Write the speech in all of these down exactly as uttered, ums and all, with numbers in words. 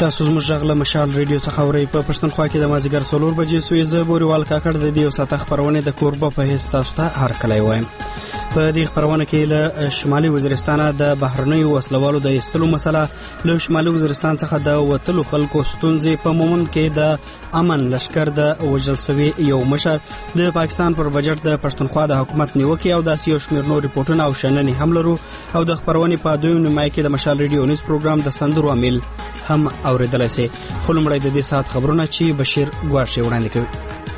تاسو زموږ غږ له مشال ریډیو څخه اورئ. په پښتونخوا کې د مازدیګر څلور بجې سوې زه بوریوال کاکړ د دې یو ساعته خپرونې د کوربه په حیث تاسو ته هرکلی وایم. په دې خپرونه کې له شمالي وزیرستان د بهرنیو وسلوالو د ایستلو مسله، له شمالي وزیرستان څخه د وتلو خلکو ستونزې، په مومند کې د امن لشکر د وژل شوي یو مشر، د پاکستان پر بجټ د پښتونخوا د حکومت نیوکې او داسې یو شمېر نور ریپورټونه او شننې هم لرو. او د خپرونې په دویم نیمایي کې د مشال ریډیو نیوز پروګرام د سندرو امیل هم اوریدلای شئ. خو لومړی د دې ساعت خبرونه چې بشیر ګواښي وړاندې کوي.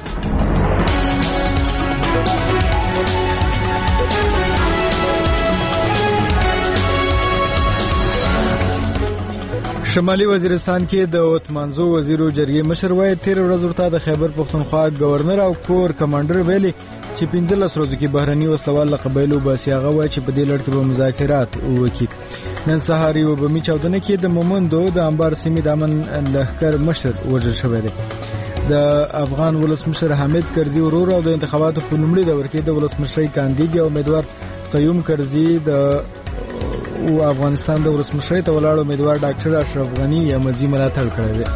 شمالي وزیرستان کې د وتمانزو وزیرو جرګې مشر وای تیر ورځ ورته د خیبر پښتونخوا گورنر او کور کمانډر ویلي چې پنځلس ورځو کې بهرني وسوال له قبایلو باسي. هغه وای چې په دې لړ کې به مذاکرات وکړي. نن سهار یو بمي چاودنه کې د مومندو د انبار سیمې د امن لښکر مشر وژل شوی دی. د افغان ولسمشر حامد کرزي ورور او د انتخاباتو په لومړي دور کې د ولسمشرۍ کاندید او امیدوار قیوم کرزي د او افغانستان د ولسمشرۍ ته ولاړ امیدوار ډاکټر اشرف غنی یمزي ملاتړ کړی دی.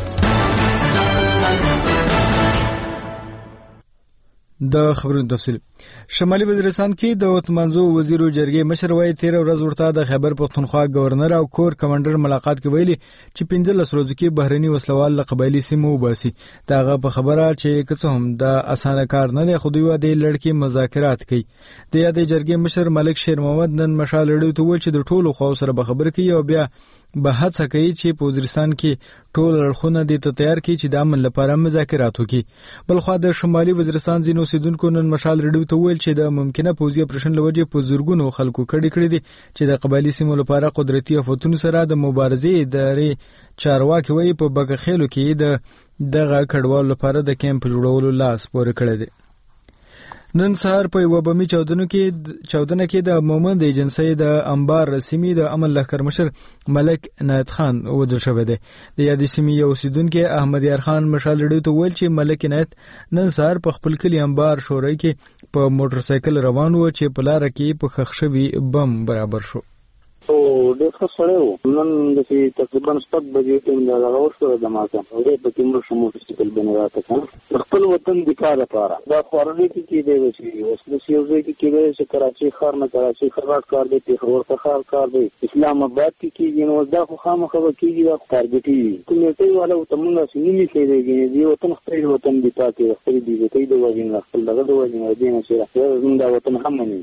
د خبرونو تفصیل. شمالي وزیرستان کې د وتمانزو وزیرو جرګې مشر وای تیر ورځ ورته د خیبر پښتونخوا گورنر او کور کمانډر ملاقات کې ویلي چې پنځلس ورځو کې بهرني وسلوال له قبایلي سیمو وباسي. داغه په خبره چې که څه هم د اسانه کار نه دی، خو دوی د لړکی مذاکرات کوي. د یادې جرګې مشر ملک شیر محمد نن مشال ریډیو ته وویل چې د ټولو خواو سره به خبرې کوي او بیا به هڅه کوي چې په وزیرستان کې ټول اړخونه د ته تیار کړي چې د امن لپاره مذاکرات وکړي. بلخوا د شمالي وزیرستان ځینو اوسیدونکو نن مشال ریډیو ته وویل چې د ممکنه پوځي اپریشن لوجه په زورګونو خلکو کړي کړي دي چې د قبایلي سیمو لپاره قدرتي آفتونو سره د مبارزې ادارې چارواکي وایي په بګخېلو کې د دغه کډوالو لپاره د کیمپ جوړولو لاس پورې کړی دی. نن سهار په یو بمي چاودنه کې چاودنه کې د مومند ایجنسی د انبار سیمې د امن لښکر مشر ملک عنایت خان وژل شوی دی. د یادې سیمې یو اوسیدونکي احمد یار خان مشال ریډیو ته ویل چې ملک عنایت نن سهار په خپل کلي انبار شورای کې په موټر سایکل روان و چې په لار کې په خښ شوي بم برابر شو. او ډېر ښه سړی و. نن داسې تقریبا شپږ بجې ټیم دا هغه وشوه د ماښام هغې پکې مړ شو موټر سایکل باندې راته که د خپل وطن دفاع لپاره. دا خوارنۍ کې کېدی وه چې اوس داسې یو ځای کې کېدی چې کراچۍ ښار نه کراچۍ ښار کار دی، پېښور ته ښار کار دی، اسلام آباد کې کېږي. نو دا خو خامخا به کېږي، دا خو ټارګېټي وي. کمیټۍ والا ورته مونږ داسې نه نیسئ دی دې وطن خپل وطن دفاع کوي، خپل بېعزتۍ د وجې نه، خپل دغه د وجې نه، دې نه چې زموږ دا وطن هم مني.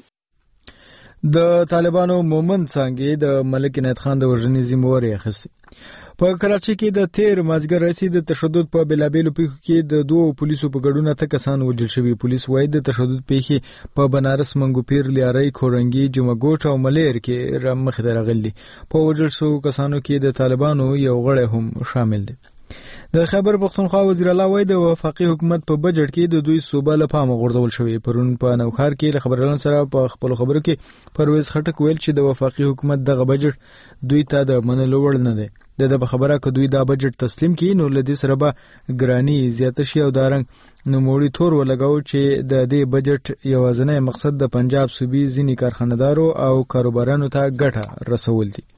د طالبانو مومند څانګې د ملک عنایت خان د وژنې ذمهواري اخیستې. په کراچۍ کې د تیر مازدیګر راهیسې د تشدد په بېلابېلو پیښو کې د دوو پولیسو په ګډون اته کسان وژل شوي. پولیس وایي د تشدد پیښې په بنارس، منګوپیر، لیارۍ، کورنګي، جمعګوټ او ملیر کې را مخې ته راغلي. په وژل شوو کسانو کې د طالبانو یو غړی هم شامل دی. د خیبر پښتونخوا وزیر الله وای د وفاقي حکومت په بجټ کې د دوی صوبه له پامه غورځول شوی. پرون په نوخار کې له خبريالانو سره په خپل خبرو کې پرویز خټک ویل چې د وفاقي حکومت دغه بجټ دوی ته د منلو وړ نه دی. د په خبره که دوی دا بجټ تسلیم کړي نو لدې سره به ګرانی زیاته شي او دارنګ نوموړي تور ولګاو چې د دې بجټ یوازینی مقصد د پنجاب صوبې ځینې کارخانه‌دارو او کاروبارانو ته ګټه رسول دي.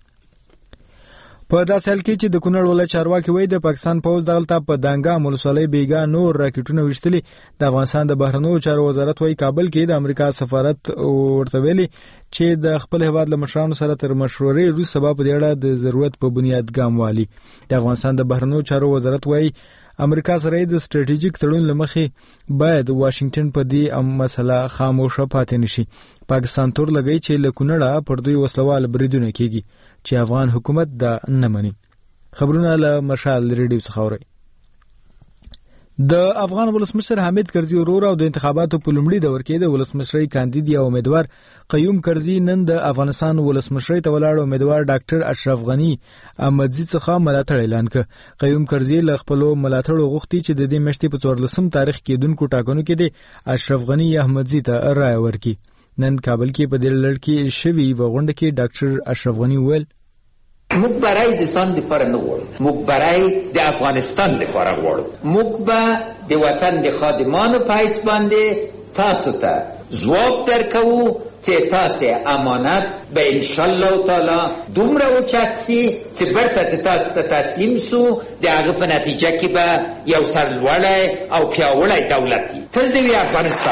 په داسې حال کې چې د کونړ ولایت چارواکي وایي د پاکستان پوځ دغلته په دانګام ولسوالۍ بیګا نور راکټونه ویشتلي. د افغانستان د بهرنیو چارو وزارت وایي کابل کې د امریکا سفارت ورته ویلي چې د خپل هیواد له مشرانو سره تر مشورې وروسته به په دې اړه د ضرورت په بنیاد ګام والي. د افغانستان د بهرنیو چارو وزارت وایي امریکا سره د ستراتیژیک تړون لمخې باید واشنگټن په دې مسله خاموشه پاتې نشي. پاکستان تور لګی چې له کونړه پر دوی وسلوال بریدونه کیږي چې افغان حکومت دا نه مني. خبرونه له مشال ریډیو څخه اوري. د افغان ولسمشر حامد کرزي ورور او د انتخاباتو په لومړي دور کې د ولسمشرۍ کاندید او امیدوار قیوم کرزي نن د افغانستان ولسمشرۍ ته ولاړ امیدوار ډاکټر اشرف غنی احمدزي څخه ملاتړ اعلان کړ. قیوم کرزي له خپل ملاتړو غوښتي چې د دې میاشتې په څوارلسم تاریخ کې دونکو ټاکنو کې د اشرف غنی احمدزي ته رائے ورکړي. نن کابل کې په دې لړ کې شوی و غونډه کې ډاکټر اشرف غنی ویل موږ برای د ځان لپاره نه غواړو، موږ برای د افغانستان لپاره غواړو. موږ به د وطن د خادمانو په حیث باندې تاسو ته ځواب درکوو چې تاسې امانت به انشاءالله تعالی دومره اوچت سي چې برته چې تاسو ته تسلیم سو د هغه په نتیجه کې به یو سرلوړی او پیاوړی دولت وي. تل دې وي افغانستان.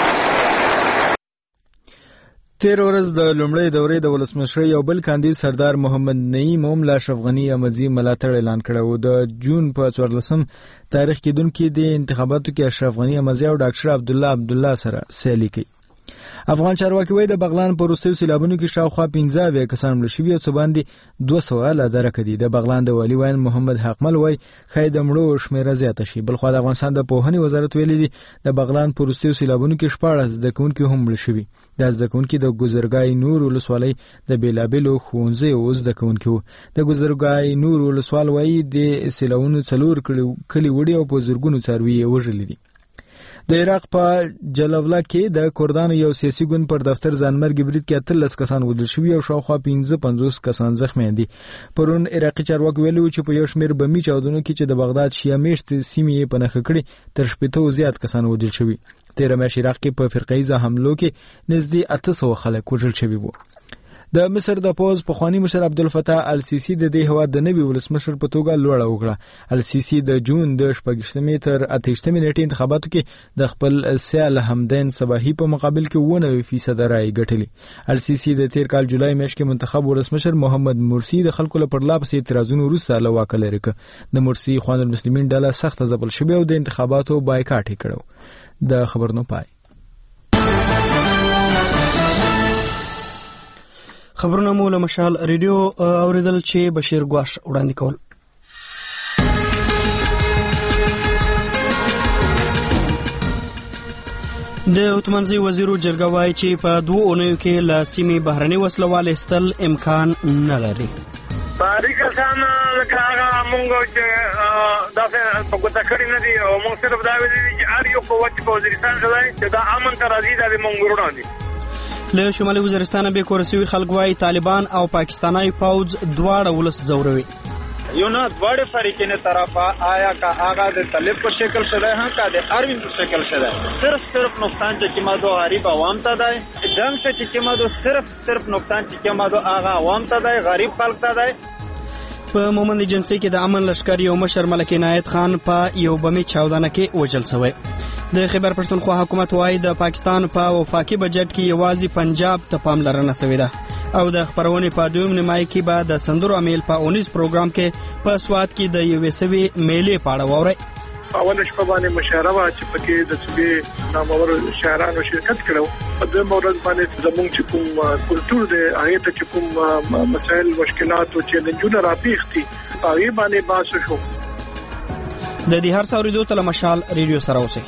تیر ورځ د لومړۍ دورې د ولسمشر یو بل کاندید سردار محمد نعیم هم له اشرف غنی امدزي ملاتړ اعلان کړی و. د جون په څوارلسم تاریخ کې دونکو د انتخاباتو کې اشرف غنی امدزي او ډاکټر عبدالله عبدالله سره سیالي کوي. افغان چارواکي وایي د بغلان په وروستیو سیلابونو کې شاوخوا پنځه اویا کسان مړه شوي او څه باندې دوه سوه لا درکه دي. د بغلان د والي ویاند محمد حقمل وایي ښایي د مړو شمېره زیاته شي. بلخوا د افغانستان د پوهنې وزارت ویلي دي د بغلان په وروستیو سیلابونو کې شپاړس زده کوونکي هم مړه شوي. د زده کوونکي د ګذرګای نور ولسوالۍ د بیلابیلو ښوونځیو زده کوونکي وو. د ګذرګای نور ولسوال وایي د سیلابونو څلور کلي وړي او په زرګونو څاروي یې وژلي دي. د عراق په جلوله کې د کردانو یو سیاسي ګوند پر دفتر ځانمرګي برید کې اتلس کسان وژل شوي او شاوخوا پنځه پنځوس کسان زخمي دي. پرون عراقي چارواکي ویلي وو چې په یو شمېر بمي چاودنو کې چې د بغداد شیعه میشتې سیمې یې په نښه کړې تر شپېتو زیات کسان وژل شوي. تېره میاشت عراق کې په فرقه‌ایزه حملو کې نږدې اته سوه خلک وژل شوي وو. د مصر د پوز پخوانی مشر عبدالفتاح السیسی د دې هیواد د نوي ولسمشر په توګه لوړه وکړه. السیسی د جون د شپږشتمې تر اتهشتمې نیټې انتخاباتو کې د خپل سیال حمدین صباحي په مقابل کې اووه نوي فیصده رایې ګټلې. السیسی د تیر کال جولای میاشت کې منتخب ولسمشر محمد مرسی د خلکو له پرلهپسې اعتراضونو وروسته له واکه لرې کړ. د مرسی خوان المسلمین ډله سخته ځپل شوې او د انتخاباتو بایکاټ یې کړی. د خبرونو پای. خبرونه مو له مشال ریډیو اوریدل چې بشیر ګواش وړاندې کول. د اتمنځي وزیرو جرګه وایي چې په دوه اونیو کې له سیمې بهرني وسلوال ایستل امکان نه لري. باریک کسان لکه هغه مونږ چې داسې په ګوته کړي نه دي او مونږ صرف دا ویلي دي چې هر یو قوت په وزیرستان کې دی چې دا امن ته راځي دا د مونږ ورونه دي. له شمالي وزیرستان به کورسوي خلک وایي طالبان او پاکستاني فوج دواړه ولس زوروي. یو نه دواړه فریقې نه طرفه آیا کا هغه د طالب په شکل شته ها کا د اروین په شکل شته. صرف صرف نقصان چې ما دو غریب عوام ته دی جنگ چې ما دو صرف صرف نقصان چې ما دو هغه عوام ته دی غریب خلک ته دی. په مومند ایجنسی کې د امن لشکر یو مشر ملک عنایت خان په یو بمي چاودنه کې وژل شوی. د خیبر پښتونخوا حکومت وایي د پاکستان په پا وفاقي بجټ کې یوازې پنجاب ته پاملرنه شوې ده او د خبرونې په دویم نیمایي کې به د سندرو امیل په اونیس پروګرام کې په سواد کې د یوې سوي میلې په اړه واورئ. اول شپه باندې مشاوره وا چې پکې د صوبې نامور شاعرانو شرکت کړو. په دې مورز باندې زموږ چې کوم کلچر دی هغه ته چې کوم مسائل مشکلات او چیلنجونه راپیښتي هغه باندې بحث شو. د دې هر څوري دوه تل مشال ریډیو سره اوسئ.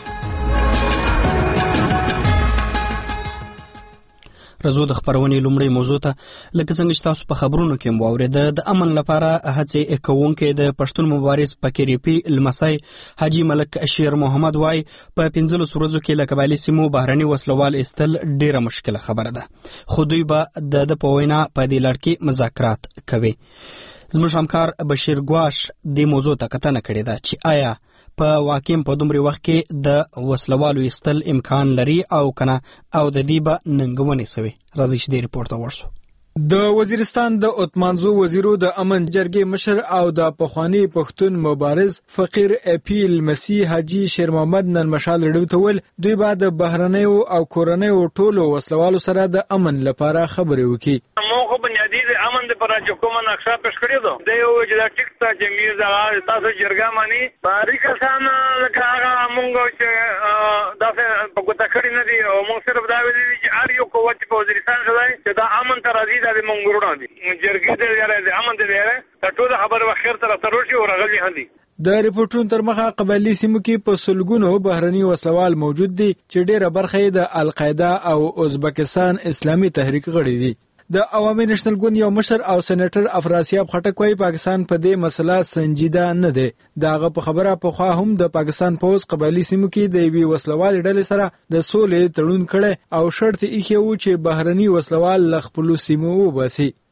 رزو د خبرونې لومړی موضوع ته لکه څنګه چې تاسو په خبرونو کې مو اورېده د امن لپاره هڅې کوونکې د پښتون مبارز پکریپي لمسای حاجی ملک شیر محمد وای په پنځلس ورځو کې له قبایلي سیمو بهرني وسلوال استل ډیره مشکله خبره ده. خو دوی به د په وینا په دې لړ کې مذاکرات کوي. زموږ همکار بشیر ګواش دې موضوع ته کتنه کړې ده چې آیا په واقعي په دومره وخت کې د وسلوالو استل امکان لري او کنه او د دې به ننګونې سوي. راځي چې دې ریپورت ورسو. د وزیرستان د اتمانزو وزیرو د امن جرګې مشر او د پخوانی پښتون مبارز فقیر اپیل مسیح حاجی شیر محمد نن مشال ریډیو ته ول دوی بعد بهرنیو او کورنیو ټولو وسلوالو سره د امن لپاره خبرې وکړي. موږ بنیادی د امن لپاره چې کومه نقشه پېښ کړې ده د یو چې د ټیک ته چې میر د تاسو جرګه مانی باریک کسان لکه هغه مونږ چې داسې په ګوته کړي نه دي او موږ صرف دا ویلي دي چې هر یو قوت په وزیرستان کې دی چې دا امن ته راځي د منګورونه دي جرګې د یاره د امن د یاره ته ټول خبره وخیر تر تروشي او راغلي هدي. د ریپورتونو تر مخه قبایلی سیمو کې په سلګونو بهرني وسلوال موجود دي چې ډیره برخه د القاعده او ازبکستان اسلامي تحریک غړي دي. د عوامي نېشنل ګوند یو مشر او سېنیټر افراسیاب خټک وايي پاکستان په دې مسله سنجیده نه دی. داغه په خبره په خوا هم د پاکستان پوز قبایلی سیمو کې د وی وسلوال ډلې سره د سولې تړون کړي او شرط یې خو چې بهرني وسلوال لخپلو سیمو وباسي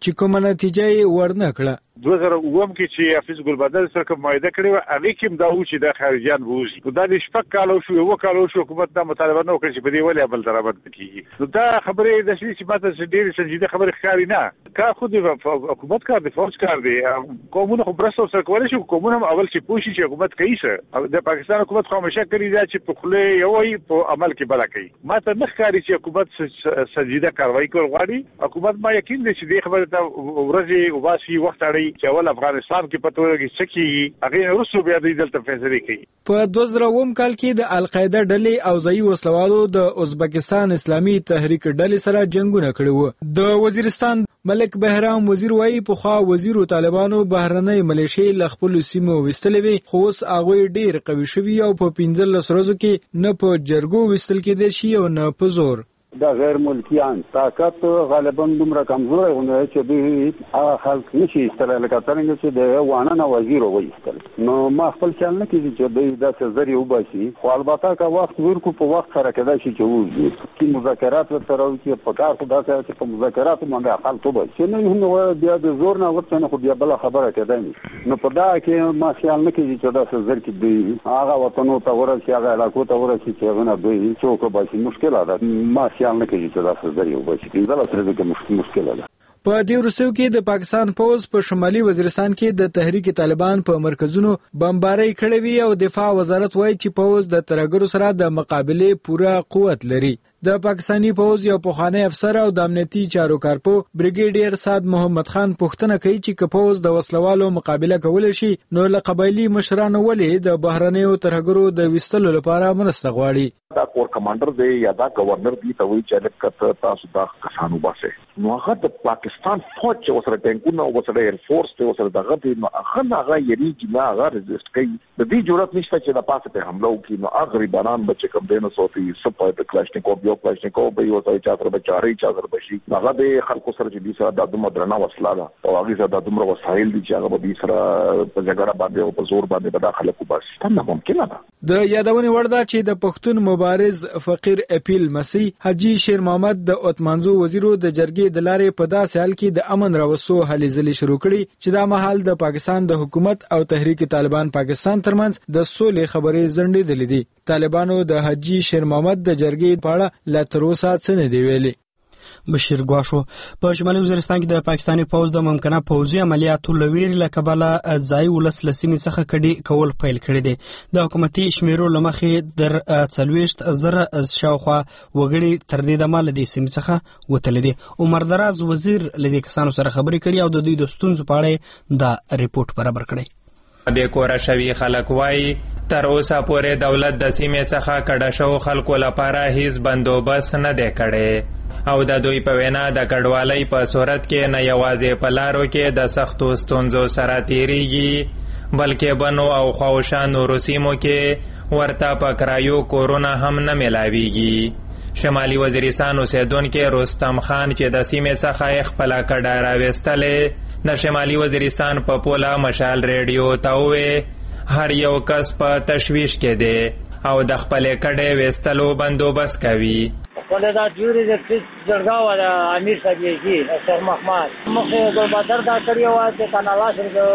چې کومه نتیجه یې ورنه کړه. دوه زره اووم کې چې حافظ ګلبدر سره کوم معاهده کړې وه هغې کې هم دا و چې دا خارجیان به وځي. نو دا د شپږ کاله وشو اووه کاله وشو حکومت دا مطالبه نه وکړه چې په دې ولې عمل درآمد نه کېږي. نو دا خبرې داسې چې ما ته ډېرې سنجیده خبرې ښکاري نه. کار خو د حکومت کار دی، فوج کار دی. قومونه خو مرسته ورسره کولی شي، قومونه هم اول چې پوه شي چې حکومت کوي څه. د پاکستان حکومت خو همیشه کړي دا چې په خوله یې ووایي په عمل کې بله کوي. ما ته نه ښکاري چې حکومت سنجیده کاروایي کول غواړي. حکومت ما یقین دی چې دې خبرې ته ورځې وباسي، وخت اړوي چې اول افغانستان کې پته ولګي څه کېږي، هغې نه وروسته بیا دوی دلته فیصلې کوي. په دوه زره اووم کال کې د القاعده ډلې او ځایي وسلوالو د ازبکستان اسلامي تحریک ډلې سره جنګونه کړي وو. د وزیرستان ملک بهرام وزیر وایي پخوا وزیرو طالبانو بهرنۍ ملیشې له خپلو سیمو ویستلې وې، خو اوس هغوی ډېر قوي شوي او په پنځلس ورځو کې نه په جرګو ویستل کېدی شي او نه په زور. دا غیر ملکیان طاقت غالبا دومره کمزوری غوندې چې دوی هغه خلک نشي ایستلی لکه څرنګه چې د وانه نه وزیر وایستل. نو ما خپل خیال نه کېږي چې دوی داسې زر یې وباسي، خو البته که وخت ورکړو په وخت سره کېدای شي چې ووځي چې مذاکرات ورسره وکړي. په کار خو داسې چې په مذاکراتو باندې خلک وباسي چې نه هم بیا د زور نه ورته نه خو بیا بله خبره کېدای نه. نو په دا کې ما خیال نه کېږي چې داسې زر کې دوی هغه وطنو ته ورسي، هغه علاقو ته ورسي چې هغه نه دوی څوک وباسي. مشکله ده. ما خیال نه کېږي چې داسې زر یې وباسي. پنځلس ورځې کې مشکله ده. په دې وروستیو کې د پاکستان پوځ په شمالي وزیرستان کې د تحریک طالبان په مرکزونو بمبارۍ کړې وي او دفاع وزارت وایي چې پوځ د ترهګرو سره د مقابلې پوره قوت لري. د پاکستانی پوځ یو پخوانی افسر او د امنیتي چارو کارپو بریګیډیر سعد محمد خان پوښتنه کوي چې که پوځ د وسلوالو مقابله کولی شي نو له قبایلي مشرانو ولې د بهرنیو ترهګرو د ویستلو لپاره مرسته غواړي. دا کور کمانډر دی یا دا گورنر دی ته وایي چې لکه تاسو دا کسانو باسه. نو هغه د پاکستان فوج چې وسره ټینکونه وسره ایر فورس ته وسره دغه دی، نو هغه هغه یریږي نه، هغه ريزیسټ کوي. د دې جرأت نشته چې د پاسه په حمله وکړي. نو هغه غریبانان بچ کم دینو سوتي سپای د کلاشنیکوف یو کلاشنیکوف به یو ځای چاتر بچاري چاتر بشي. هغه د خلکو سره چې دې سره د دومره درنه وسله ده او هغه سره د دومره وسایل دي چې هغه به دې سره په جګړه باندې او په زور باندې به داخله کو بس څنګه ممکن ده. د یادونې وړ ده چې د پښتون مبارز فقیر اپیل مسیح حاجی شیر محمد د اتمانزو وزیرو د جرګې د لارې په داسې حال کې د امن راوستو هلې ځلې شروع کړي چې دا مهال د پاکستان د حکومت او تحریک طالبان پاکستان ترمنځ د سولې خبرې ځنډېدلې دي. طالبانو د حاجی شیر محمد د جرګې په اړه لا تر اوسه څه نه دي ویلي. بشیر ګواشو په شمالي وزیرستان کې د پاکستاني پوځ د ممکنه پوځي عملیاتو له ویرې له کبله ځایي ولس له سیمې څخه کډې کول پیل کړي دي. د حکومتي شمیرو له مخې در څلوېښت زره شاوخوا وګړي تر دې دمه له دې سیمې څخه وتلي دي. عمر دراز وزیر له دې کسانو سره خبرې کړي او د دوی د ستونزو په اړه دا ریپورت برابر کړی. بې کوره شوي خلک وایي تر اوسه پورې دولت د سیمې څخه کډه شوو خلکو لپاره هیڅ بندوبست نه دی کړی او د دوی په وینا د کډوالۍ په صورت کې نه یوازې په لارو کې د سختو ستونزو سره تیریږي بلکې بنو او خواوشا نورو سیمو کې ورته په کرایو کورونه هم نه میلاویږي. شمالي وزیرستان اوسیدونکی رستم خان چې د سیمې څخه یې خپله کډه راویستلې د شمالي وزیرستان په پوله مشال ریډیو ته ووې هر یو کس په تشویش کې دی او د خپلې کډې ویستلو بندوبست کوي. ولې دا جوړې د جرګه و د امیر صاحب یې شیر محمد مخې ګلبدر دا کړی و چې کانالا سره د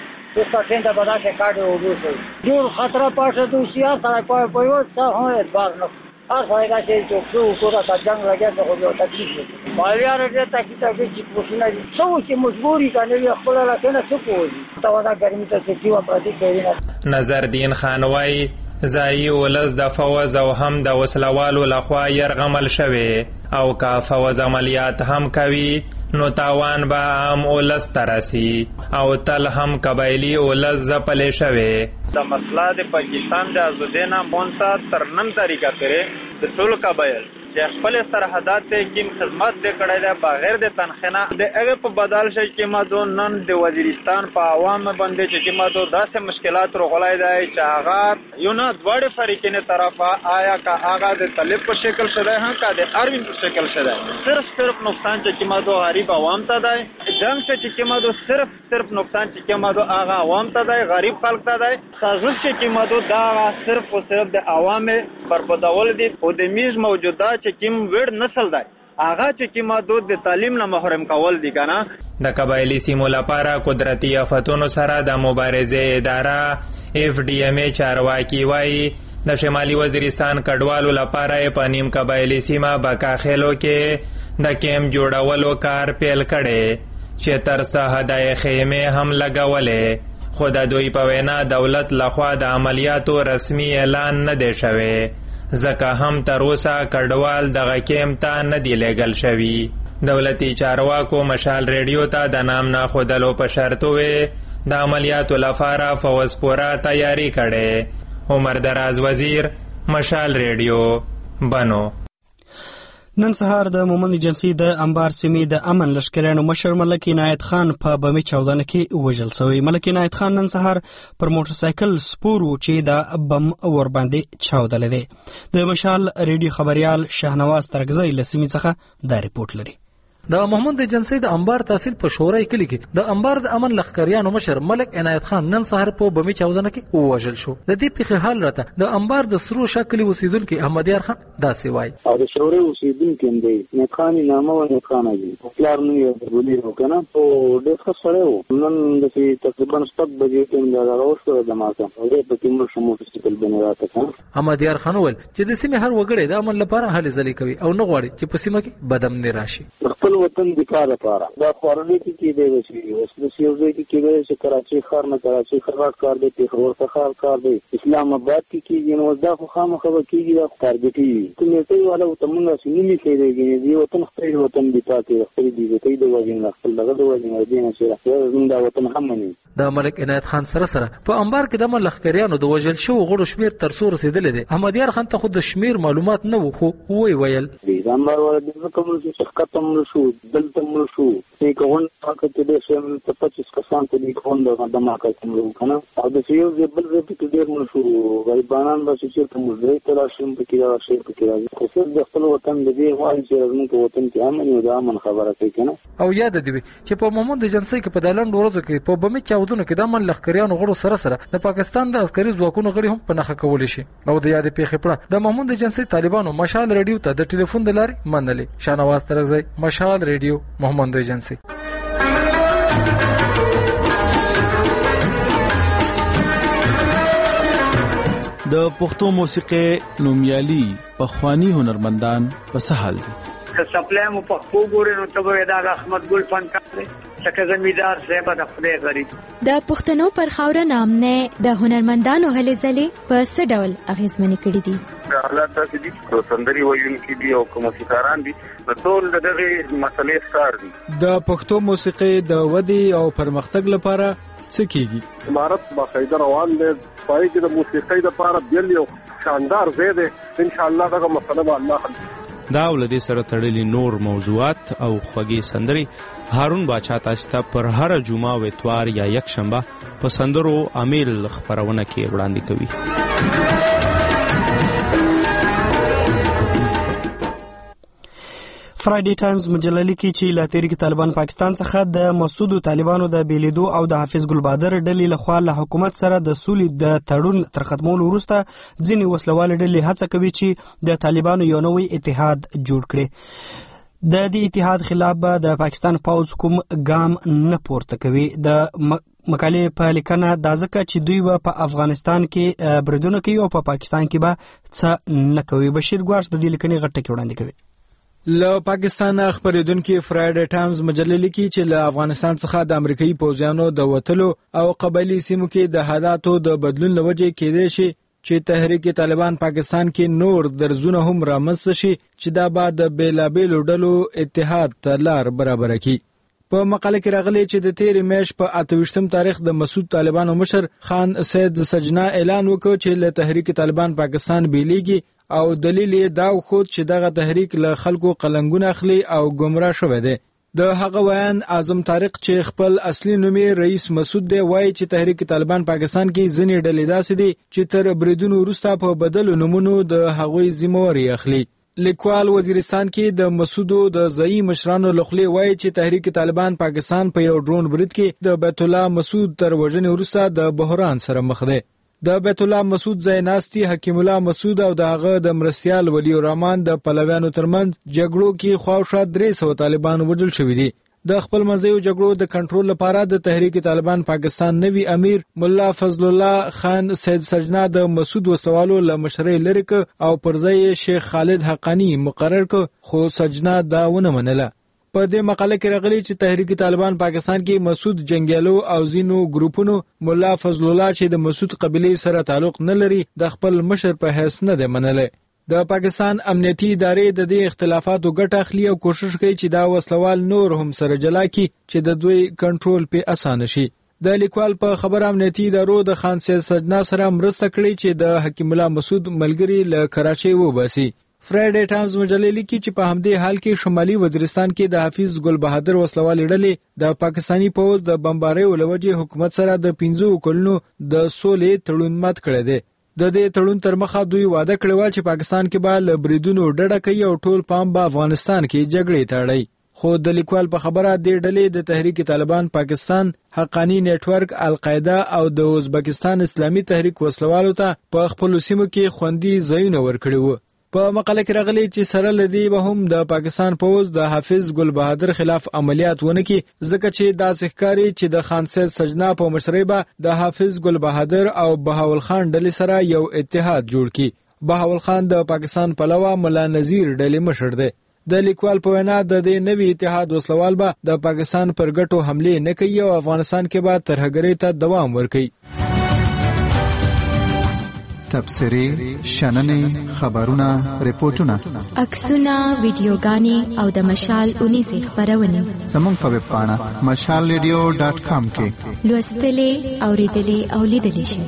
سټینټ په داسې کاټو وګورئ جوړ خطر پاتې دوی سیاست سره په یو څه هم اعتبار نه هر ځای کې چې څو کوره تا جنگ لګیا څه خو یو تکلیف دی باور دې تکلیف تکلیف چې پوښتنه دي څو چې مجبوري کنه خپل لکه نه څه کوي تا ودا ګرمي ته چې و پردي کوي. نظر دین خان وای ځایي ولس د فوز او هم د وسلوالو لخوا یرغمل شوی او که فوز عملیات هم کوي نو تاوان به عام ولس ته رسي او تل هم قبایلي ولس ځپلی شوی. د مسله د پاکستان د ازادۍ نه مونږ تر نن طریقه پورې د ټولو قبایل چې خپل سرحدات ته کوم خدمت د کړی دی بغیر د تنخینه د هغه په بدل شي چې ما دو نن د وزیرستان په عوام باندې چې ما دو داسې مشکلات راغلای دی چې هغه یو نه دوړې فریقینه طرفه آیا کا هغه د طالب په شکل شته ها کا د اروین په شکل شته صرف صرف نقصان چې ما دو غریب عوام ته دی جنگ چې ما دو صرف صرف نقصان چې ما دو هغه عوام ته دی غریب خلک ته دی سازش چې ما دو دا صرف او صرف د عوام بربادول دي او د میز موجوده چې کوم وړ نسل دی هغه چې کومه دود د تعلیم نه محروم کول دي کنه. د قبایلی سیمو لپاره قدرتي آفتونو سره د مبارزې اداره اف ډي ام ای چارواکي وایي د شمالي وزیرستان کډوالو لپاره په نیم قبایلی سیمه بکاخیلو کې د کیمپ جوړولو کار پیل کړي چې تر سرحده خیمې هم لګولې، خو د دوی په وینا دولت لخوا د عملیاتو رسمي اعلان نه دی شوی، ځکه هم تر اوسه کډوال دغه کیمپ ته نه دی لیږل شوي. دولتي چارواکو مشال ریډیو ته د نام نه ښودلو په شرط وې د عملیاتو لپاره فوز پوره تیاری کړي. عمر دراز وزیر، مشال ریډیو، بنو. نن سهار د مومند ایجنسي د انبار سیمې د امن لشکریانو مشر ملک عنایت خان په بمي چاودنه کې وژل شوی. ملک عنایت خان نن سهار پر موټر سایکل سپور و چې د بم ور باندې چاودل دی. د مشال ریډیو خبريال شهنواز ترګزی له سیمې څخه دا ریپورت لري. د مومند ایجنسي د انبار تحصیل په شورای کلی کې د انبار د امن لخکریانو مشر ملک عنایت خان نن سهار په بمي چاودنه کې وژل شو. د دې پیښې حال راته د انبار د سرو شکلی اوسیدونکو احمد یار خان داسې وایي. او د شورای اوسیدونکو هم دی نه خاني نامه و نه خانه دي خپلار نه یو ولې وکنه او د ښه سره و نن د تقریبا شپږ بجې ټیم دا راوښته د ماته او د پټیمو شمو فستیوال باندې راته احمد یار خان ول چې د سیمه هر وګړي د امن لپاره هلې ځلې کوي او نه غواړي چې په سیمه کې بدم نه راشي. وطن دفاع لپاره دا خورلې کې کېدای شي اوس د سیوزې کې کېدای شي کراچي ښار نه کراچي ښار کار دی پیښور ښار کار دی اسلام آباد کې کېږي نو دا خو خامخا کېږي دا ټارګټي کومې ته والا وتمنه سنمي کېږي دی وطن خپل وطن دفاع کوي خپل دي ته د وژن خپل دغه د وژن دي نه سره زنده وطن هم نه. د ملک عنایت خان سره سره په انبار کې د ملخکریانو د وژل شو غړو شمیر تر څو رسیدلې دي. احمد یار خان ته خود د شمیر معلومات نه وو خو وی ویل د انبار ور د کوم څه ختم شو دلته مړ شو چې کوم طاقت دې سم په پچیس کسان ته دې کوم د دماکه کوم کنه او د یو ځبل دې په ډیر مړ شو غریبانان به چې کوم ځای ته راشم په کې راشي په کې راځي خو څه د خپل وطن دې وایي چې موږ وطن کې امن او د امن خبره کوي کنه. او یاد دې چې په مومند ایجنسي کې په دالند ورځو کې په بمي چاودنو کې د امن لخکریانو غړو سره سره د پاکستان د عسکري ځواکونو غړي هم په نخښه کول شي. او د یاد پیښې پړه د مومند ایجنسي طالبانو مشال ریډیو ته د ټلیفون د لارې منلې. شانواز ترغزی، مشال ریډیو، مومند ایجنسي. د پښتو موسیقي نومیالي پخوانی هنرمندان په سهال دي. که سپلای مو په خو ګورې نو ته به دا احمد ګل فنکار دی څنګه زمیدار صاحب د خدای غریب د پښتنو پر خاوره نامنه د هنرمندانو هلې ځلې په څه ډول اغیزمنې کړې دي. حالات داسې دي چې سندري وایونکي دي او موسیقاران دي د ټول دغه مسلې ښکار دي. د پښتو موسیقي د ودې او پرمختګ لپاره څه کیږي؟ امارت باقاعده روان دی پای کې د موسیقي لپاره بیل یو شاندار ځای دی ان شاء الله دغه مسله به الله حل دا ولدي سره تړلي نور موضوعات او خوږې سندري هارون باچا تاسو ته پر هر جمعه او اتوار یا یک شنبه په سندرو امیل خبرونه کې وړاندې کوي. فرایډي ټایمز مجله لیکي چې له تحریک طالبان پاکستان څخه د مسعود طالبانو د بیلیدو او د حافظ ګل بادر ډلې لخوا له حکومت سره د سولې د تړون تر ختمولو وروسته ځینې وسلوال ډلې هڅه کوي چې د طالبانو یو نوی اتحاد جوړ کړي. د دې اتحاد خلاف به د پاکستان پوځ کوم ګام نه پورته کوي. د مقالې په لیکنه دا ځکه چې دوی به په افغانستان کې بریدونه کوي او په پاکستان کې به څه نه کوي. بشیر ګواش د دې لیکنې غټه کې وړاندې کوي. له پاکستان خبرېدونکو فرایډي ټایمز مجله لیکي چې له افغانستان څخه د امریکایي پوځیانو د وټلو او قبایلی سیمو کې د حالاتو د بدلون لوجه کېدای شي چې تحریک طالبان پاکستان کې نور درزونه هم رامنځته شي چې دا بعد د بیلابېلو ډلو اتحاد ته لار برابر کړي. په مقاله کې راغلي چې د تیرې میاشتې په اته ویشتم تاریخ د مسعود طالبانو مشر خان سید سجنا اعلان وکړ چې له تحریک طالبان پاکستان بیلیږي او دلیل یې دا خود چې دغه تحریک له خلکو قلنګونه اخلي او گمراه شوی دی. د هغه ویان اعظم طارق چې خپل اصلي نوم رئیس مسعود دی وایي چې تحریک طالبان پاکستان کې ځینې ډلې داسې دي چې تر بریدونو وروسته په بدلو نومونو د هغوی ذمہواری اخلي. لیکوال وزیرستان کې د مسعود د ځایي مشرانو لخوا وایي چې تحریک طالبان پاکستان په یو ډرون برید کې د بیت الله مسعود تر وژنې وروسته د بحران سره مخ دی. د بیت الله مسعود زیناستی حکیم الله مسعود او دغه د مرستیال ولی الرحمن د پلویانو ترمنځ جګړو کې خواوشا درې سوه طالبان وژل شوي دي. د خپل منځیو جګړو د کنټرول لپاره د تحریک طالبان پاکستان نوی امیر مولا فضل الله خان سید سجنا د مسعود وسوالو له مشرۍ لري ک او پرځای شیخ خالد حقانی مقرر ک، خو سجنا دا ونه منله. په دې مقاله کې راغلي چې تحریک طالبان پاکستان کې مسعود جنگیالو او زینو ګروپونو مولا فضل الله چې د مسعود قبیله سره تعلق نه لري د خپل مشر په حیث نه دی منلی. د پاکستان امنیتي ادارې د دې اختلافاتو ګټه اخلي او کوشش کوي چې دا وسلوال نور هم سره جلا کړي چې د دوی کنټرول په اسانه شي. د لیکوال په خبر امنیتي ادارو د خان سید سجنا سره مرسته کړې چې د حکیم الله مسعود ملګری له کراچۍ وباسي. فرایډے ټایمز مجله لیکي چې په همدې حال کې شمالي وزیرستان کې د حافظ ګل بهادر وسلوال ډلې د پاکستانی پوځ د بمباریو لوجې حکومت سره د پنځو کلونو د سولې تړون مات کړی دی. د دې تړون تر مخه دوی وعده کړې و چې پاکستان کې به له بریدونو ډډه کوي او ټول پام به افغانستان کې جګړې تړي. خو د لیکوال په خبره د ډلې د تحریک طالبان پاکستان، حقانی نیټورک، القاعده او د ازبکستان اسلامي تحریک وسلوالو ته په خپل سیمو کې خوندي ځایونه ورکړي وو. په مقاله کې راغلي چې سره لدی به هم د پاکستان پوځ د حافظ ګل بهادر خلاف عملیات ونه کړي، ځکه چې دا ښکاري چې د خان سید سجنا په مشرۍ به د حافظ ګل بهادر او بهاول خان ډلې سره یو اتحاد جوړ کړي. بهاول خان د پاکستان پلوه ملا نذیر ډلې مشر دی. د لیکوال په وینا د دې نوي اتحاد وسلوال به د پاکستان پر ګټو حمله نه کوي او افغانستان کې به ترهګرۍ ته دوام ورکوي. تبصرې، شننې، خبرونه، ریپورتونه، عکسونه، ویډیوګانې او د مشال اونیزې خپرونې زموږ په ویب پاڼه مشال ریډیو ډاټ کام کې لوستلې، اوریدلې او لیدلې شئ.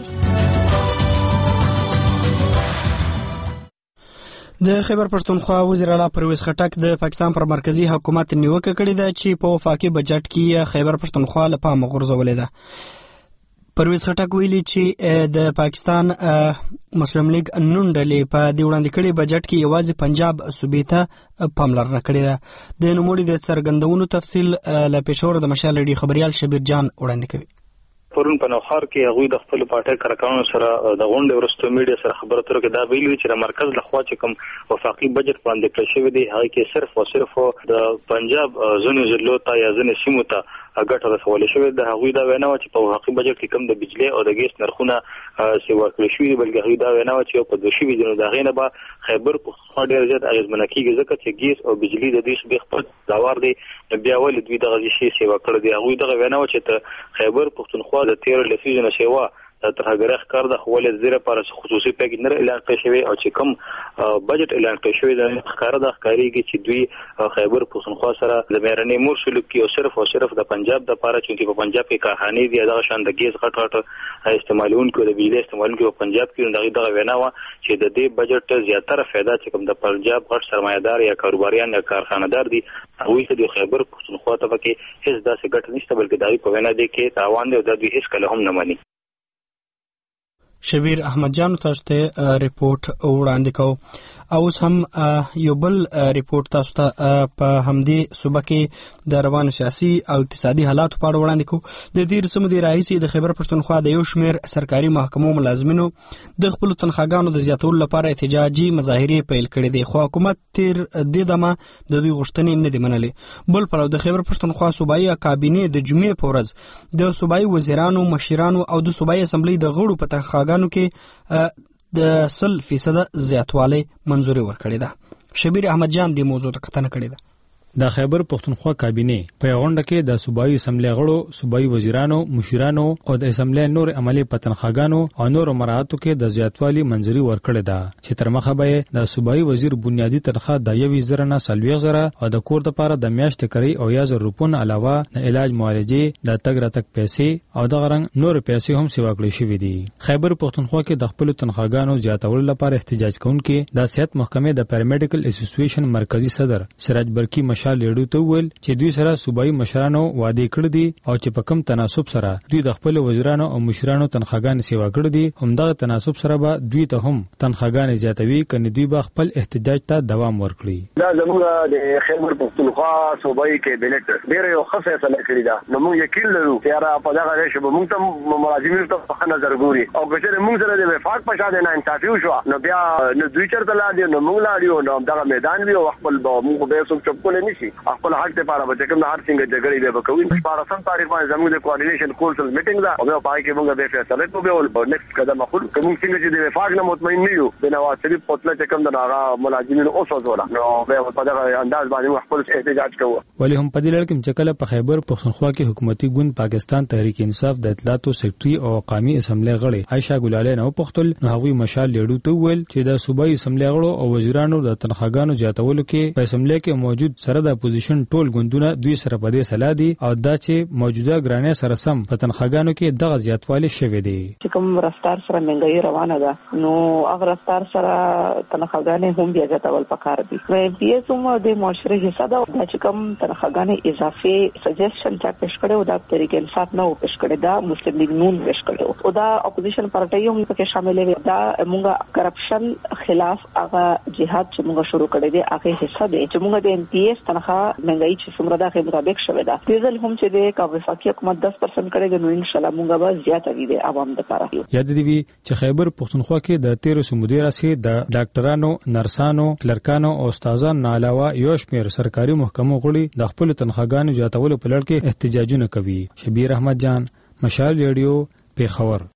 د خیبر پښتونخوا وزیر اعلی پرویز خټک د پاکستان پر مرکزی حکومت نیوکه کړې ده چې په وفاقي بجټ کې خیبر پښتونخوا له پامه غورځولې ده. پرویز خټک ویلي چې د پاکستان مسلم لیگ نون ډلې په دې وړاندې کړي بجټ کې یوازې پنجاب صوبې ته پاملرنه کړې ده. د نوموړي د څرګندونو تفصیل له پېښور د مشال ریډیو خبريال شبیر جان وړاندې کوي. پرون په نوخار کې هغوی د خپل پارټي کارکونو سره د غونډې ورستو میډیا سره خبرو اترو کې دا ویلي چې د مرکز لخوا چې کوم وفاقي بجټ باندې کړی شوی دی هغه کې صرف او صرف د پنجاب ځینو ضلعو ته یا ځینو سیمو ته ګټه رسول شوې ده. هغوی دا وینا و چې په وفاقي بجټ کې کم د بجلی او د ګیس نرخونه سی ورکړل شوي دي، بلکې هغوی دا وینا و چې په دوه شوي دي نو د هغې نه به خیبر پښتونخوا ډېر زیات اغېزمنه کېږي، ځکه چې ګیس او بجلي د دې صوبې خپل داوار دی. بیا ولې دوی دغه شی سیوا کړی دی؟ هغوی دغه وینا و چې ته خیبر پښتونخوا د تېرو لسیزو نه سیوا د ترهګرۍ ښکار ده، خو ولې د دې لپاره خصوصي پیکیج نه اعلان کړی شوی او چې کوم بجټ اعلان کړی شوی ده ښکاره ده ښکارېږي چې دوی خیبر پښتونخوا سره د مهرنۍ مور سلوک کوي او صرف او صرف د پنجاب دپاره، چونکې په پنجاب کې کارخانې دي دغه شان د ګیس غټ غټ استعمالونکي او د بجلۍ استعمالونکي په پنجاب کې نو د هغې دغه وینا وه چې د دې بجټ زیاتره فایده چې کوم د پنجاب غټ سرمایهدار یا کاروباریان یا کارخانهدار دي هغوی ته د خیبر پښتونخوا ته پکې هېڅ داسې ګټه نشته، بلکې د هغوی په وینا دی کې تاوان دی او دا دوی هېڅکله هم نه مني. شبیر احمد جان تاسو ته ریپورت وړاندې کوو. اوس هم یو بل ریپورت تاسو ته په همدې صوبه کې د روانو سیاسي او اقتصادي حالاتو په اړه وړاندې کوو. د دې رسمو د راهیسې د خیبر پښتونخوا د یو شمېر سرکاري محکمو ملازمینو د خپلو تنخواګانو د زیاتولو لپاره احتجاجي مظاهرې پیل کړې دي، خو حکومت تیر دې دمه د دوی غوښتنې نه دي منلې. بل پلو د خیبر پښتونخوا صوبایي کابینې د جمعې په ورځ د صوبایي وزیرانو، مشرانو او د صوبایي اسمبلی د غړو په تنخواګانو کې د سل فیصد زیاتوالی منظوري ورکړې ده. شبیر احمد جان دې موضوع ته کتنه کړې ده. د خیبر پښتونخوا کابینې په غونډه کې د صوبایي اسمبلی غړو، صوبایي وزیرانو، مشرانو او د اسمبلی نور عملی په تنخواګانو او نور مراعاتو کې د زیاتوالی منظوري ورکړې ده چې تر مخه به د صوبایي وزیر بنیادی تنخواه د یو زره نه څلوېښت زره او د کور لپاره د میاشتې کړۍ او یا زر روپونه علاوه د علاج معالجې، د تګ راتګ پیسې او د غرنګ نور پیسې هم سیوا کړې شوې دي. خیبر پښتونخوا کې د خپل تنخواګانو زیاتولو لپاره احتجاج کوونکي د صحت محکمې د پیرامیډیکل اسوسییشن مرکزی صدر سراج برکی مشال لیډو ته ویل چې دوی سره صوبایي مشرانو وعده کړې دي او چې په کم تناسب سره دوی د خپل وزیرانو او مشرانو تنخواګانې سیوا کړې دي همدغه تناسب سره به دوی ته هم تنخواګانې زیاتوي کني دوی به خپل احتجاج ته دوام ورکړي. دا زموږ د خیبر پختونخوا صوبایي کابینټ ډېر یو ښه فیصله کړې ده. نو موږ یقین لرو چې را په دغه ریشه به موږ ته ملازمینو ته په نظر ګوري او که چېرې موږ سره د وفاق په شان نه انصافي وشوه نو بیا نو دوی چېرته لاړ دي نو موږ لاړ یو نو دغه میدان وي او خپل به موږ به څوک چپ کولی نه شي. خپل حق دپاره به چې کوم د هر څنګه جګړې بیا به کوي. شپاړسم تاریخ باندې زموږ د کوارډینیشن کونسل میټینګ ده او بیا په هغې کې موږ بیا فیصله کوو بیا به نیکسټ قدم اخلو. که موږ څنګه چې د وفاق نه مطمئن نه یو د نواز شریف پتله چې کوم د هغه ملازمینو وسوځوله نو بیا په دغه انداز باندې موږ خپل احتجاج کوو. ولی هم په دې لړ کې چې کله په خیبر پختونخوا کې حکومتي ګوند پاکستان تحریک انصاف د اطلاعاتو سیکرټري او قومي اسمبلی غړي عائشہ ګلالي نو پختل نو هغوی مشال لیډو ته ویل چې د صوبایي اسمبلی غړو او وزیرانو د تنخواګانو زیاتولو کې په اسمبلی کې موجود سره د اپوزیشن ټول ګوندونه دوی سره په دې سلا دي او دا چې موجوده ګرانې سره سم په تنخواګانو کې دغه زیاتوالی شوی دی. چې کوم رفتار سره مهنګايي روانه ده نو هغه رفتار سره تنخواګانې هم بیا زیاتول پکار دي. نو ام پی ایس هم د معاشري حصہ ده دا چې کوم تنخواګانې اضافي سجیشن چا پیش کړو دا تحریک انصاف نه پیش کړی دا مسلم لیگ نون پیش کړو او دا اپوزیشن پارټي هم پکې شامل وي. دا موږ کرپشن خلاف هغه جهاد چې موږ شروع کړی دی هغه حصہ دی چې موږ د ام پی ایس تنخوا مهنګايي چې څومره ده هغه مطابق شوی ده. ډیزل هم چې د کاوفاقي حکومت دس پرسنټ کړی دی نو ان شاء الله موږ به زیاته وي د عوام لپاره. یاد دی وی چې خیبر پختونخوا کې د تیر سمودي راسي د ډاکټرانو، نرسانو، کلرکانو او استادانو نه علاوه یو شمېر سرکاري محکمو غړي د خپل تنخواګانو زیاتولو په لړ کې احتجاجونه کوي. شبیر احمد جان، مشال ریډیو، پیښور.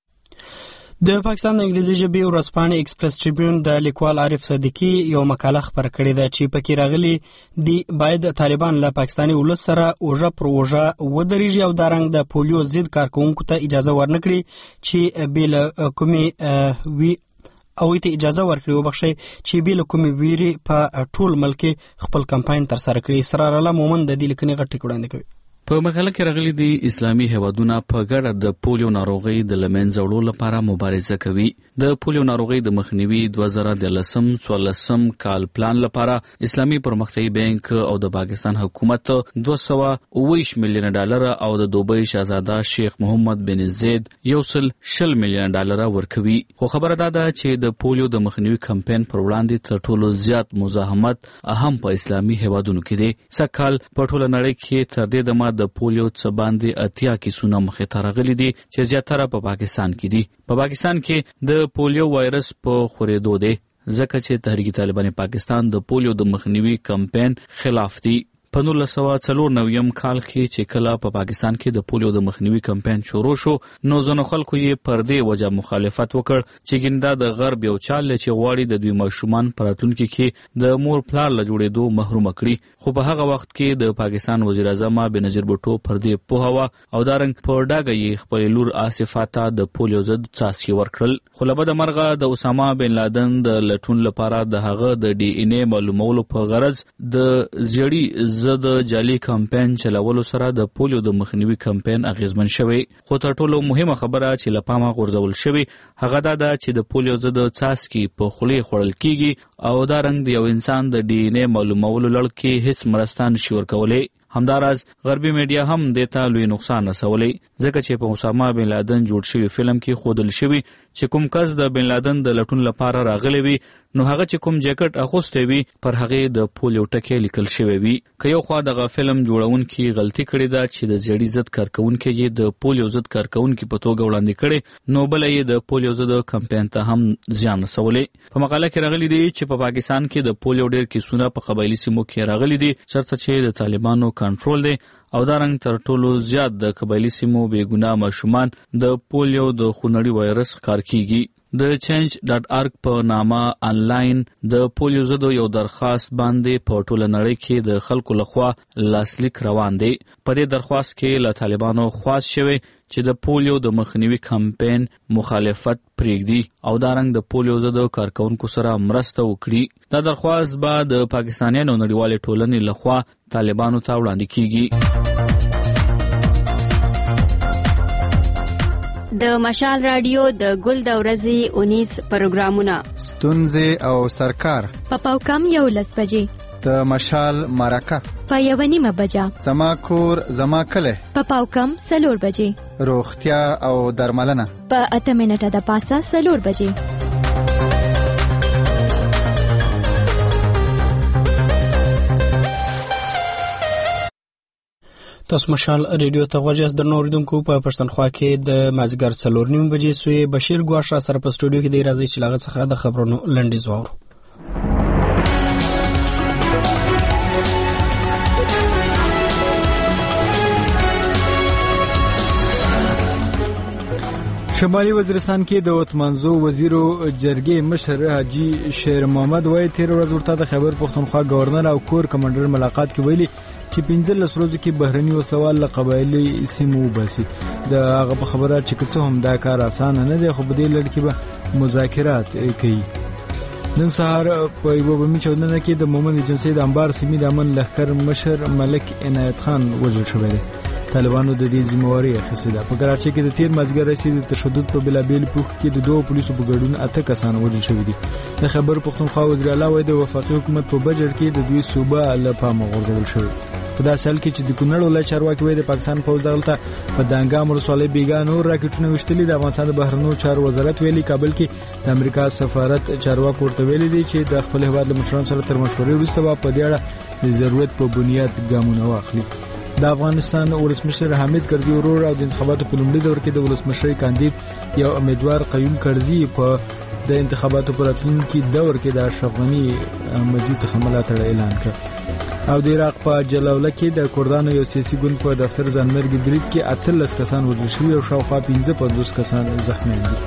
د پاکستان د انګلیزي ژبې ورځپاڼې ایکسپریس ټریبیون د لیکوال عارف صدیقي یو مقاله خپره کړې ده چې پکې راغلي دي باید طالبان له پاکستاني ولس سره اوژه پر اوژه ودرېږي او دا رنګ د پولیو ضد کارکوونکو ته اجازه ورنکړي چې بې له کومې وي او ته اجازه ورکړي وبخښي چې بې له کومې ویرې په ټول ملک خپل کمپاین ترسره کړي. اسرار الله مومن د دې لیکنې غټ ټکی وړاندې کوي. په مقاله کې راغلي دي اسلامي هیوادونه په ګډه د پولیو ناروغي د لمنځه وړلو لپاره مبارزه کوي. د پولیو ناروغي د مخنیوي دوه زره دولسم څوارلسم کال پلان لپاره اسلامي پرمختیایي بانک او د پاکستان حکومت دوه سوه اوه ویشت میلیونه ډالر او د دوبۍ شاهزاده شیخ محمد بن زید یو سل شل میلیونه ډالر ورکوي. خو خبره دا ده چې د پولیو د مخنیوي کمپاین پر وړاندې تر ټولو زیات مزاحمت هم په اسلامي هیوادونو کې دی. سږ په ټوله نړۍ کې تر دې دمه د پولیو څخه باندې اتیا کیسونه مخې ته راغلي دي چې زیاتره په پاکستان کې دي. په پاکستان کې د پولیو وایرس په خورېدو دی ځکه چې تحریک طالبان پاکستان د پولیو د مخنیوي کمپاین خلاف دی. په نولس سوه څلور نویم کال کې چې کله په پاکستان کې د پولیو د مخنیوي کمپاین شروع شو نو ځینو خلکو یې پر دې وجه مخالفت وکړ چې ګیندا د غرب یو چال چې غواړي د دوی ماشومان په راتلونکي کې د مور پلار له جوړېدو محروم کړي. خو په هغه وخت کې د پاکستان وزیر اعظم بنظیر بوټو پر دې پوهه وه او دا رنګ په ډاګه یې خپلې لور آصفه ته د پولیو ضد څاڅکي ورکړل. خو له بده مرغه د اسامه بن لادن د لټون لپاره د هغه د ډي ان اے معلومولو په غرض د زیړي ضد جعلي کمپاین چلولو سره د پولیو د مخنیوي کمپاین اغیزمن شوی. خو تر ټولو مهمه خبره چې له پامه غورځول شوی هغه دا ده چې د پولیو ضد څاڅکي په خولې خوړل کیږي او دا رنګ د یو انسان د ډي ان اے معلومولو لړ کې هیڅ مرسته نشي ورکولی. همداراز غربي میډیا هم دیتا لوی نقصان رسولی ځکه چې په اسامه بن لادن جوړ شوی فلم کې ښودل شوی چې کوم کس د بن لادن د لټون لپاره راغلی وي نو هغه چې کوم جاکټ اغوستی وي پر هغې د پولیو ټکی لیکل شوی وي. که یو خوا دغه فلم جوړونکي غلطي کړې ده چې د زیړي ضد کارکوونکي یې د پولیو ضد کارکوونکي په توګه وړاندې کړي نو بله یې د پولیو ضد کمپاین ته هم زیان رسولی. په مقاله کې راغلي دي چې په پاکستان کې د پولیو ډېر کیسونه په قبایلي سیمو کې راغلي دي چېرته چې د طالبانو کنټرول دی او دا رنګ تر ټولو زیات د قبایلي سیمو بې ګناه ماشومان د پولیو د خونړي وایرس ښکار کیږي. د چینج ډاټ ارګ په نامه آنلاین د پولیو ضد یو درخواست باندې په ټوله نړۍ کې د خلکو لخوا لاسلیک روان دی. په دې درخواست کې له طالبانو خواست شوی چې د پولیو د مخنیوي کمپاین مخالفت پرېږدي او دا رنګ د پولیو ضد کارکوونکو سره مرسته وکړي. دا درخواست به د پاکستانیانو نړیوالې ټولنې لخوا طالبانو ته وړاندې کیږي. د مشال رادیو د ګل د ورځې اونیز پروګرامونه ستونزې او سرکار په پاوکم یو لس بجې د مشال مرکه په یو نیمه بجه زما کور زما کله په پاوکم سلور بجې روغتیا او درملنه په اته منټه د پاسه سلور بجې. تاسو مشال ریډیو ته غوږ د نوریدونکو په پښتونخوا کې د مازیګر څلور نیمه بجې سوی بشیر ګواش را سره په سټوډیو کې دی. راځي چې لاغه څخه د خبرونو لنډیز واورو. شمالي وزیرستان کې د وطمنځو وزیرو جرګې مشر حاجی شیر محمد وای تیر ورځ ورته د خیبر پښتونخوا گورنر او کور کمانډر ملاقات کې ویلي چې پنځلس ورځو کې بهرني وسوال له قبایلی سیمو وباسي. د هغه په خبره چې څه هم دا کار اسانه نه دی، خو په دې لړ کې به مذاکرات کوي. نن سهار په یو بمي چودنه کې د مومن ایجنسی د انبار سیمې د امن لښکر مشر ملک عنایت خان وژل شوی دی. طالبانو د دې ذمہواری اخیستې ده. په کراچۍ کې د تیر مازیګر رسید تشدد په بلابل پوښ کې د دوه پولیسو په ګډون اته کسان وژل شوي دي. د خیبر پښتونخوا وزیر اعلی وای د وفاقي حکومت په بجټ کې د دوی صوبه له پامه غورځول شوی. په داسې حال کې چې د کونړ ولایت چارواکي وای د پاکستان پوځ دغلته په دانګام ولسوالۍ بیګا نور راکټونه وشتلي. د افغانستان د بهرنیو چارو وزارت ویلي کابل کې د امریکا سفارت چارواکو ورته ویلي دي چې د خپل هیواد له مشرانو سره تر مشورې وروسته په دې اړه د ضرورت په بنیاد ګامونه واخلي. د افغانستان ولسمشر حامد کرزي ورور او د انتخاباتو په لومړي دور کې د ولسمشر کاندید یو امیدوار قیوم کرزي په د انتخاباتو پر راتلونکي دور کې د اشرف غني مزید څخه ملاتړ اعلان کړ. او د عراق په جلاوله کې د کردانو یو سیاسي ګوند په دفتر ځانمرګي برید کې اتلس کسان وژل شوي او شاوخوا پنځه پنځوس کسان زخمیان دي.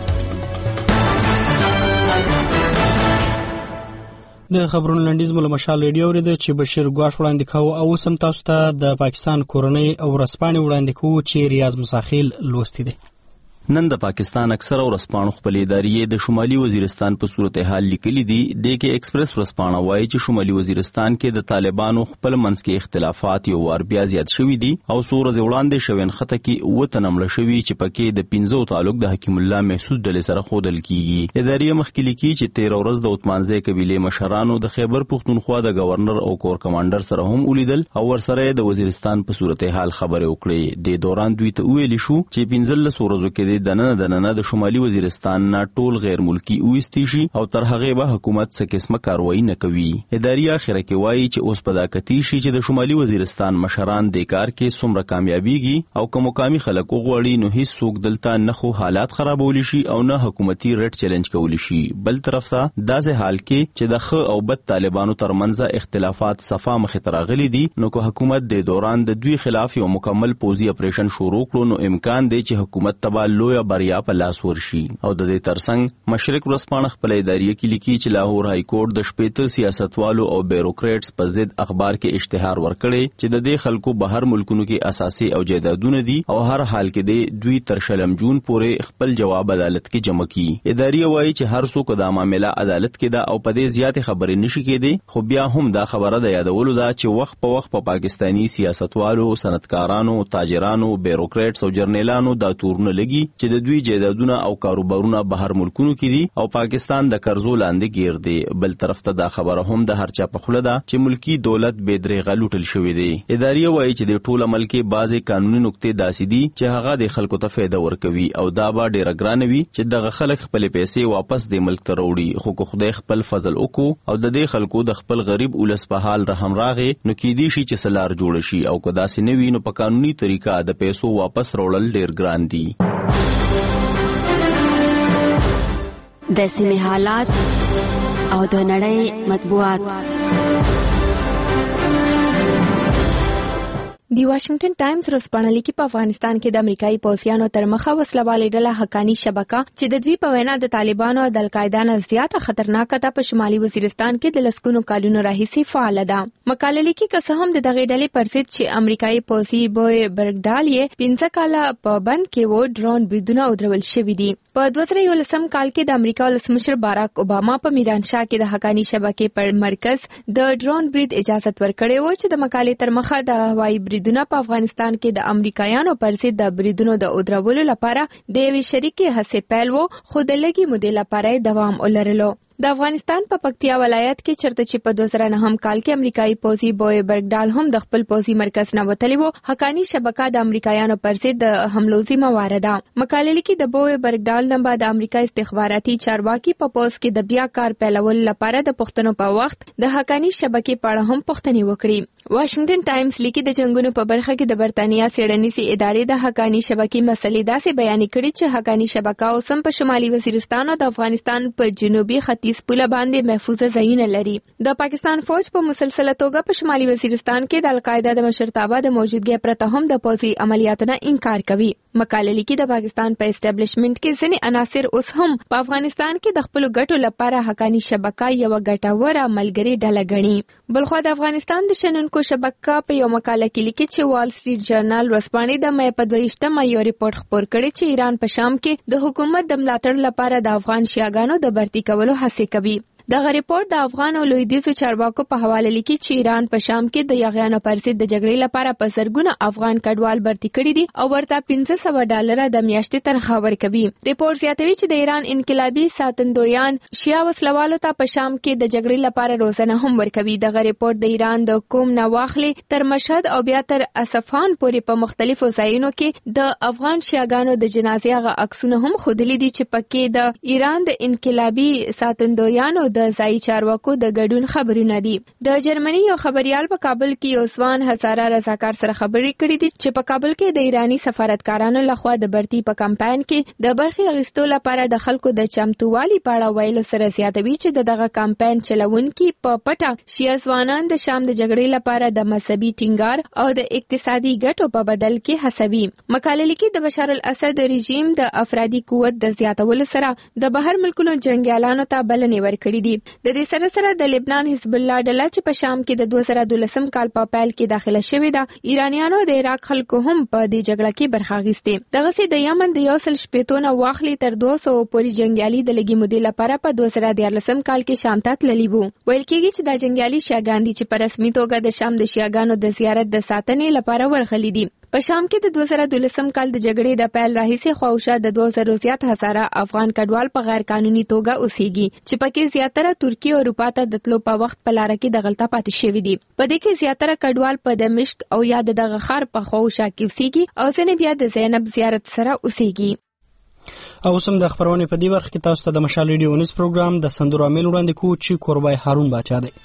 د خبرونو لنډیز مل مشال ریډیو ورده چې بشیر ګواش وړاندې کاوه او سم تاسو ته د پاکستان کورنۍ او رسپانې وړاندې کوو چې ریاض مساخیل لوستي دي. نن د پاکستان اکثره ورسپانو خپل ادارې د شمالي وزیرستان په صورتحال لیکلي دي. د کې ایکسپریس ورسپانه وایي چې شمالي وزیرستان کې د طالبانو خپل منځ کې اختلافات یو وار بیا زیات شوي دي او څو ورځې وړاندې شوین خطه کې اوه تنه مړه شوي چې پکې د پنځو تعلق د حکیم الله محسود ډلې سره ښودل کیږي. ادارې مخکې لیکي چې تیر ورځ د وطمانځي قبیلې مشرانو د خیبر پښتونخوا د گورنر او کور کمانډر سره هم ولیدل او ورسره د وزیرستان په صورتحال خبرې وکړې. د دوران دوی ته ویل شو چې پنځلس ورځو کې د نن د نن د شمالي وزیرستان نه ټول غیر ملکی اوستي شي او تر هغه به حکومت څه قسمه کاروایی نه کوي. ادارې اخره کې وایي چې اوس په داکتی شي چې د شمالي وزیرستان مشران د کار کې څومره کامیابیږي او کوم مقامي خلک وغوړي نو هیڅ څوک دلته نه خو حالات خرابول شي او نه حکومتي رټ چیلنج کول شي. بل طرف ته داسې حال کې چې د خ او بد طالبانو ترمنځ اختلافات صفا مخې ته راغلي دي نو کو حکومت د دوران د دوی خلاف یو مکمل پوزي اپریشن شروع کړو نو امکان دی چې حکومت تبا لوی بریا په لاس ورشي. او د دې ترڅنګ مشرق ورسپانه خپل ادارې کې لیکي چې لاهور های کورټ د شپېته سیاستوالو او بیوروکریټس په ضد اخبار کې اشتهار ورکړي چې د دې خلکو بهر ملکونو کې اساسي او جایدادونه دي او هر حال کې د دوی تر شلم جون پورې خپل جواب عدالت کې جمع کړي. ادارې وایي چې هر څوک د معاملې عدالت کې دا او په دې زیات خبرې نشي کېدي خو بیا هم دا خبره د یادولو دا چې وخت په وخت په پاکستانی سیاستوالو، صنعتکارانو، تاجرانو، بیوروکریټس او جرنیلانو دا تورونه لګي چې د دوی جایدادونه او کاروبارونه بهر ملکونو کې دي او پاکستان د قرضو لاندې گیر دی. بل طرف ته دا خبره هم د هر چا په خوله ده چې ملکی دولت بېدریغه لوټل شوی دی. ادارې وایي چې د ټول عمل کې بعضې قانوني نقطې داسې دي چې هغه د خلکو ته فایده ورکوي او دا به ډېره ګرانه وي چې دغه خلک خپلې پیسې واپس د ملک ته راوړي. خو که خدای خپل فضل وکړو او د دې خلکو د خپل غریب ولس په حال رحم راغې نو کېدی شي چې سلار جوړ شي او که داسې نه وي نو په قانوني طریقه د پیسو واپس راوړل ډېر ګران دي. د سیمې حالات او د نړۍ مطبوعات. دی واشنگټن ټایمز ورځپاڼه لیکي په افغانستان کې د امریکایي پوځیانو تر مخه وسلوالې ډله حقانی شبکه چې د دوی په وینا د طالبانو او د القاعده نه زیاته خطرناکه ده په شمالي وزیرستان کې د لسګونو کالونو راهیسې فعاله ده. مقاله لیکي که څه هم د دغې ډلې پر ضد چې امریکایي پوځي بوی برګډال یې پنځه کاله په بند کې و ډرون بریدونه ودرول شوي دي. په دوه زره یولسم کال کې د امریکا ولسمشر باراک اوباما په میرانشاه کې د حقانی شبکې پر مرکز د ډرون برید اجازه ورکړې و چې د مقالې تر مخه د هوایي بریدونو په افغانستان کې د امریکایانو پر ضد د بریدونو د اودرولو لپاره د یوې شریکې هڅې پیل و، خو د لږې مودې لپاره دوام ولرلو. د افغانستان په پکتیا ولایت کې چرته چې په دوه زره نهم کال کې امریکایي پوځي بوی برګډال هم د خپل پوځي مرکز نه وتلی وو، حقانی شبکه د امریکایانو پر ضد د حملو ذمہ واره ده. مقالې لیکي د بوی برګډال نه بعد امریکا استخباراتي چارواکي په پوز کې د بیا کار پیلول لپاره د پښتنو په وخت د حقانی شبکې په اړه هم پوښتنې وکړي. واشنگټن ټایمز لیکي د جنگونو په برخه کې د برتانیا څېړنیزې ادارې د حقانی شبکې مسلې داسې بیان کړي چې حقانی شبکه اوس هم په شمالي وزیرستان او د افغانستان په جنوبي ختیځ پوله باندې محفوظه ځایونه لري. د پاکستان فوج په مسلسله توګه په شمالي وزیرستان کې د القاعده د مشرتابه د موجودګۍ پرته هم د پوځي عملیاتو نه انکار کوي. مقاله لیکي د پاکستان په اسټابلیشمنت کې ځینې عناصر اوس هم په افغانستان کې د خپل ګټو لپاره حقانی شبکه یو ګټوره ملګری ډله ګڼي. بلخو د افغانستان د شنونکو شبکه په یو مقاله کې لیکي چې وال سټریټ جرنال ورځپاڼې د مې په دویشتمه یو ریپورت خپور کړی چې ایران په شام کې د حکومت د ملاتړ لپاره د افغان شیعاګانو د برتي کولو هڅه کوي. دغه ریپورت د افغان او لویدیځو چارواکو په حواله لیکي چې ایران په شام کې د یاغیانو پر ضد د جګړې لپاره په زرګونه افغان کډوال برتي کړي دي او ورته پنځه سوه ډالره د میاشتې تنخواه ورکوي. ریپورت زیاتوي چې د ایران انقلابي ساتندویان شیعه وسلوالو ته په شام کې د جګړې لپاره روزنه هم ورکوي. دغه ریپورت د ایران د کوم نه واخلي تر مشهد او بیا تر اصفهان پورې په مختلفو ځایونو کې د افغان شیعاګانو د جنازې هغه عکسونه هم ښودلي دي چې پکې د ایران د انقلابي ساتندویانو د ځایي چارواکو د ګډون خبرونه دي. د جرمني یو خبريال په کابل کې یو ځوان هزاره رضاکار سره خبرې کړې دي چې په کابل کې د ایرانی سفارتکارانو لخوا د برتي په کمپاین کې د برخې اخیستو لپاره د خلکو د چمتووالي په اړه ویلو سره زیاتوي چې دغه کمپاین چلونکي په پټه شیعه ځوانان د شام د جګړې لپاره د مذهبي ټینګار او د اقتصادي ګټو په بدل کې هڅوي. مقاله لیکي د بشار الاسد رژیم د افرادي قوت د زیاتولو سره د بهر ملکونو جنگیالانو ته بلنې ورکړې دي. د دې سره سره د لبنان حزب الله ډله چې په شام کې د دوه زره دولسم کال په پیل کې داخله شوې ده، ایرانیانو د عراق خلکو هم په دې جګړه کې برخه اخیستې. دغسې د یمن د یو سل شپېتو نه واخلي تر دوه سوه پورې جنګیالي د لږې مودې لپاره په دوه زره دیارلسم کال کې شام ته تللي وو. ویل کېږي چې دا جنګیالي شیعاګان دي چې په رسمي توګه د شام د شیعاګانو د زیارت د ساتنې لپاره ورغلي دي. په شام کې د دوه زره دولسم کال د جګړې د پیل راهیسې خواوشا د دوه زره زیات هزاره افغان کډوال په غیر قانوني توګه اوسېږي چې پکې زیاتره ترکیه او اروپا ته د تلو په وخت په لاره کې د غلطه پاتې شوي دي. په دې کې زیاتره کډوال په دمشق او یا دغه ښار په خواوشا کې اوسېږي او ځینې بیا د زینب زیارت سره اوسېږي. او سم د خبرونه په دې برخه کې تاسو ته د مشال ریډیو نیوز پروګرام د سندرو امیل وړاندې کوو چې کوربای هارون باچا دی.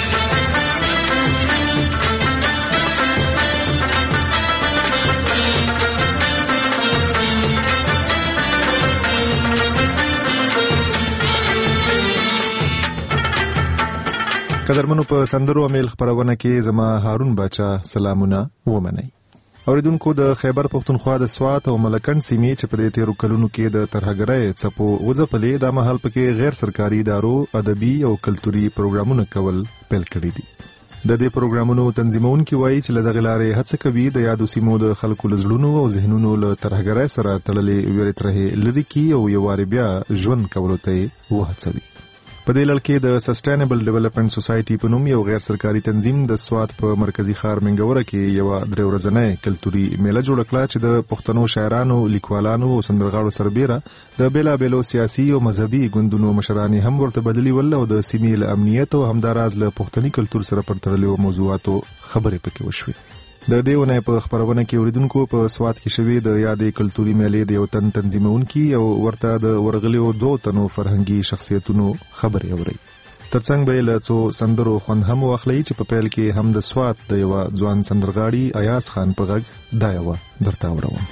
قدرمنو په سندرو امیل خبرونه کې زما هارون باچا سلامونه ومنئ. اوریدونکو د خیبر پختونخوا د سوات او ملکند سیمې چې په دې تیرو کلونو کې د ترهګرۍ څپو وځپلې د مهال پکې غیر سرکاري ادارو ادبي او کلتوري پروګرامونه کول پیل کړي دي. د دې پروګرامونو تنظیمونکي وایي چې له دغه لارې هڅه کوي د یادو سیمو د خلکو له زړونو او ذهنونو له ترهګرۍ سره تړلې ویرې ترهې لرې کړي او یو وارې بیا ژوند کولو ته وهڅوي. په دې لړ کې د سسټینبل ډیولپمنٹ سوسایټي په نوم یو غیر سرکاري تنظیم د سوات په مرکزی ښار منګوره کې یو درې ورځنۍ کلتوري میله جوړ کړه چې د پښتنو شاعرانو، لیکوالانو او سندرغاړو سربېره د بیلابېلو سیاسي او مذهبي ګوندونو مشران هم ورته بدلی ول او د سیمې له امنیت او همداراز له پښتني کلتور سره پرتړلو موضوعاتو خبرې پکې وشوې. د دیونه په خبرونه کې اوریدونکو په سوات کې شوی د یادې کلتوري میلې د یو تن تنظیمونکي او ورته د ورغلیو دوه تنو فرهنګي شخصیتونو خبرې اوري. ترڅنګ به له څو سندرو خوند هم واخلي چې په پیل کې هم د سوات د یو ځوان سندرغاړي ایاز خان په غږ دا یو درته وروم.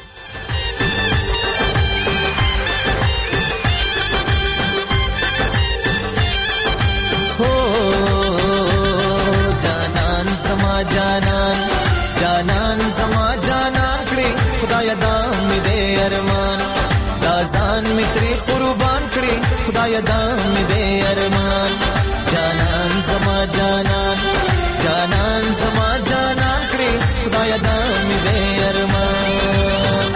جانان جانان زما جانان کړي خدای دا مې دې ارمان دا ځان مې ترې قربان کړي خدای دا مې دې ارمان جانان زما جانان جانان زما جانان کړي خدای دا مې دې ارمان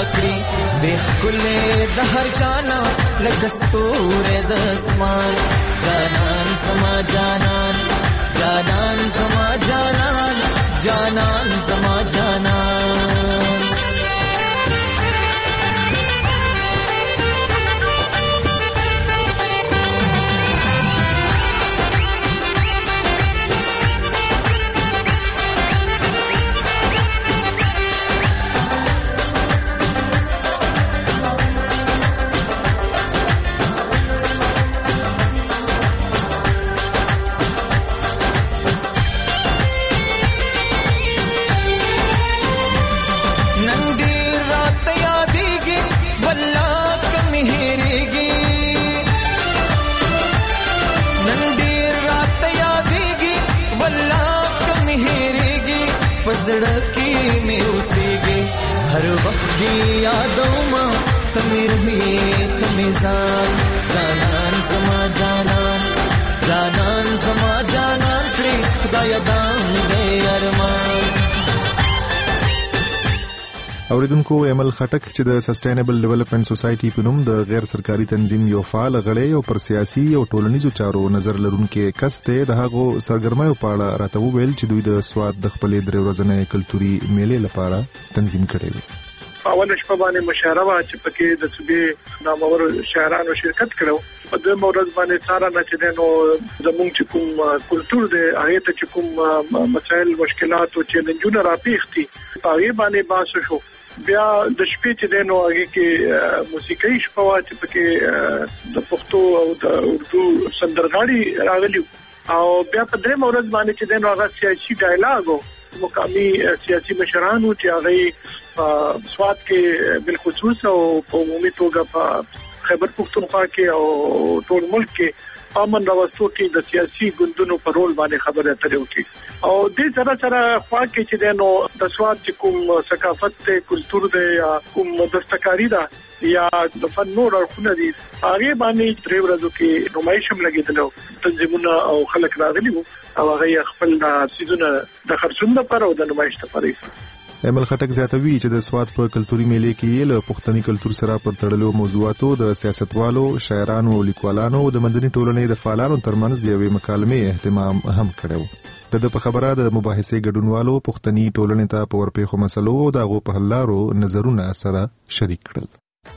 کړی د ښکلې د هر جانا لکه ستوری د اسمان جانان زما جانان جانان زما جانان جانان زما جانان زړکی می اوسېږي هر وخت دی یادو ما تمې رویې تمې ځان جانان زما جانان جانان زما جانان کړې خدای دام دې ارمان اوریدونکو ایمل خټک چې د سسټینبل ډیولپمنٹ سوسایټي په نوم د غیر سرکاري تنظیم یو فعال غړی او پر سیاسي او ټولنیزو چارو نظر لرونکي کس ته د هغو سرګرمیو په اړه راته وویل چې دوی د سواد د خپلې درې ورځنۍ کلتوري میلې لپاره تنظیم کړی دی. اول شپه باندې مشاعره وا چې پکې د صوبې نامور شاعرانو شرکت کړو. په دې مورز باندې سارا نه چې نو زموږ چې کوم کلتور دی هغه ته چې کوم مسائل مشکلات او چیلنجونه راپېښتي هغه باندې بحث شو. بیا د شپې چې دینو هغه کې موسیقي شپه وا چې پکې د پښتو او د اردو سندرغاړي راغلي او بیا په درې مورز باندې چې دینو هغه سیاسي ډایلاګ مقامي سیاسي مشرانو چې هغه سواد کې بالخصوص او په عمومي توګه په خیبر پختونخوا کې او ټول ملک کې امن راوستو کې د سیاسي ګوندونو په رول باندې خبره اترې وکړي او دې سره سره خوا کې چې دنو د سواد چې کوم ثقافت ته کلچر دی یا کوم دستکاری دا یا د فن نور اړخونه دي هغه باندې درې ورځو کې نمایش هم لګیدل تنظیمونه او خلک راغلي وو او هغه خپل سيزونه د خرڅوم لپاره او د نمایش لپاره. ایمل خټک زیاتوي چې د سواد په کلتوري میلې کې له پښتني کلتور سره پر تړلو موضوعاتو د سیاستوالو، شاعرانو او لیکوالانو او د مدني ټولنې د فعالانو ترمنځ د یوې مکالمې اهتمام هم کړو. د په خبره د مباحثې ګډونوالو پښتني ټولنې ته په ورپېښو مسلو او د هغو په حل لارو نظرونه سره شریک کړل.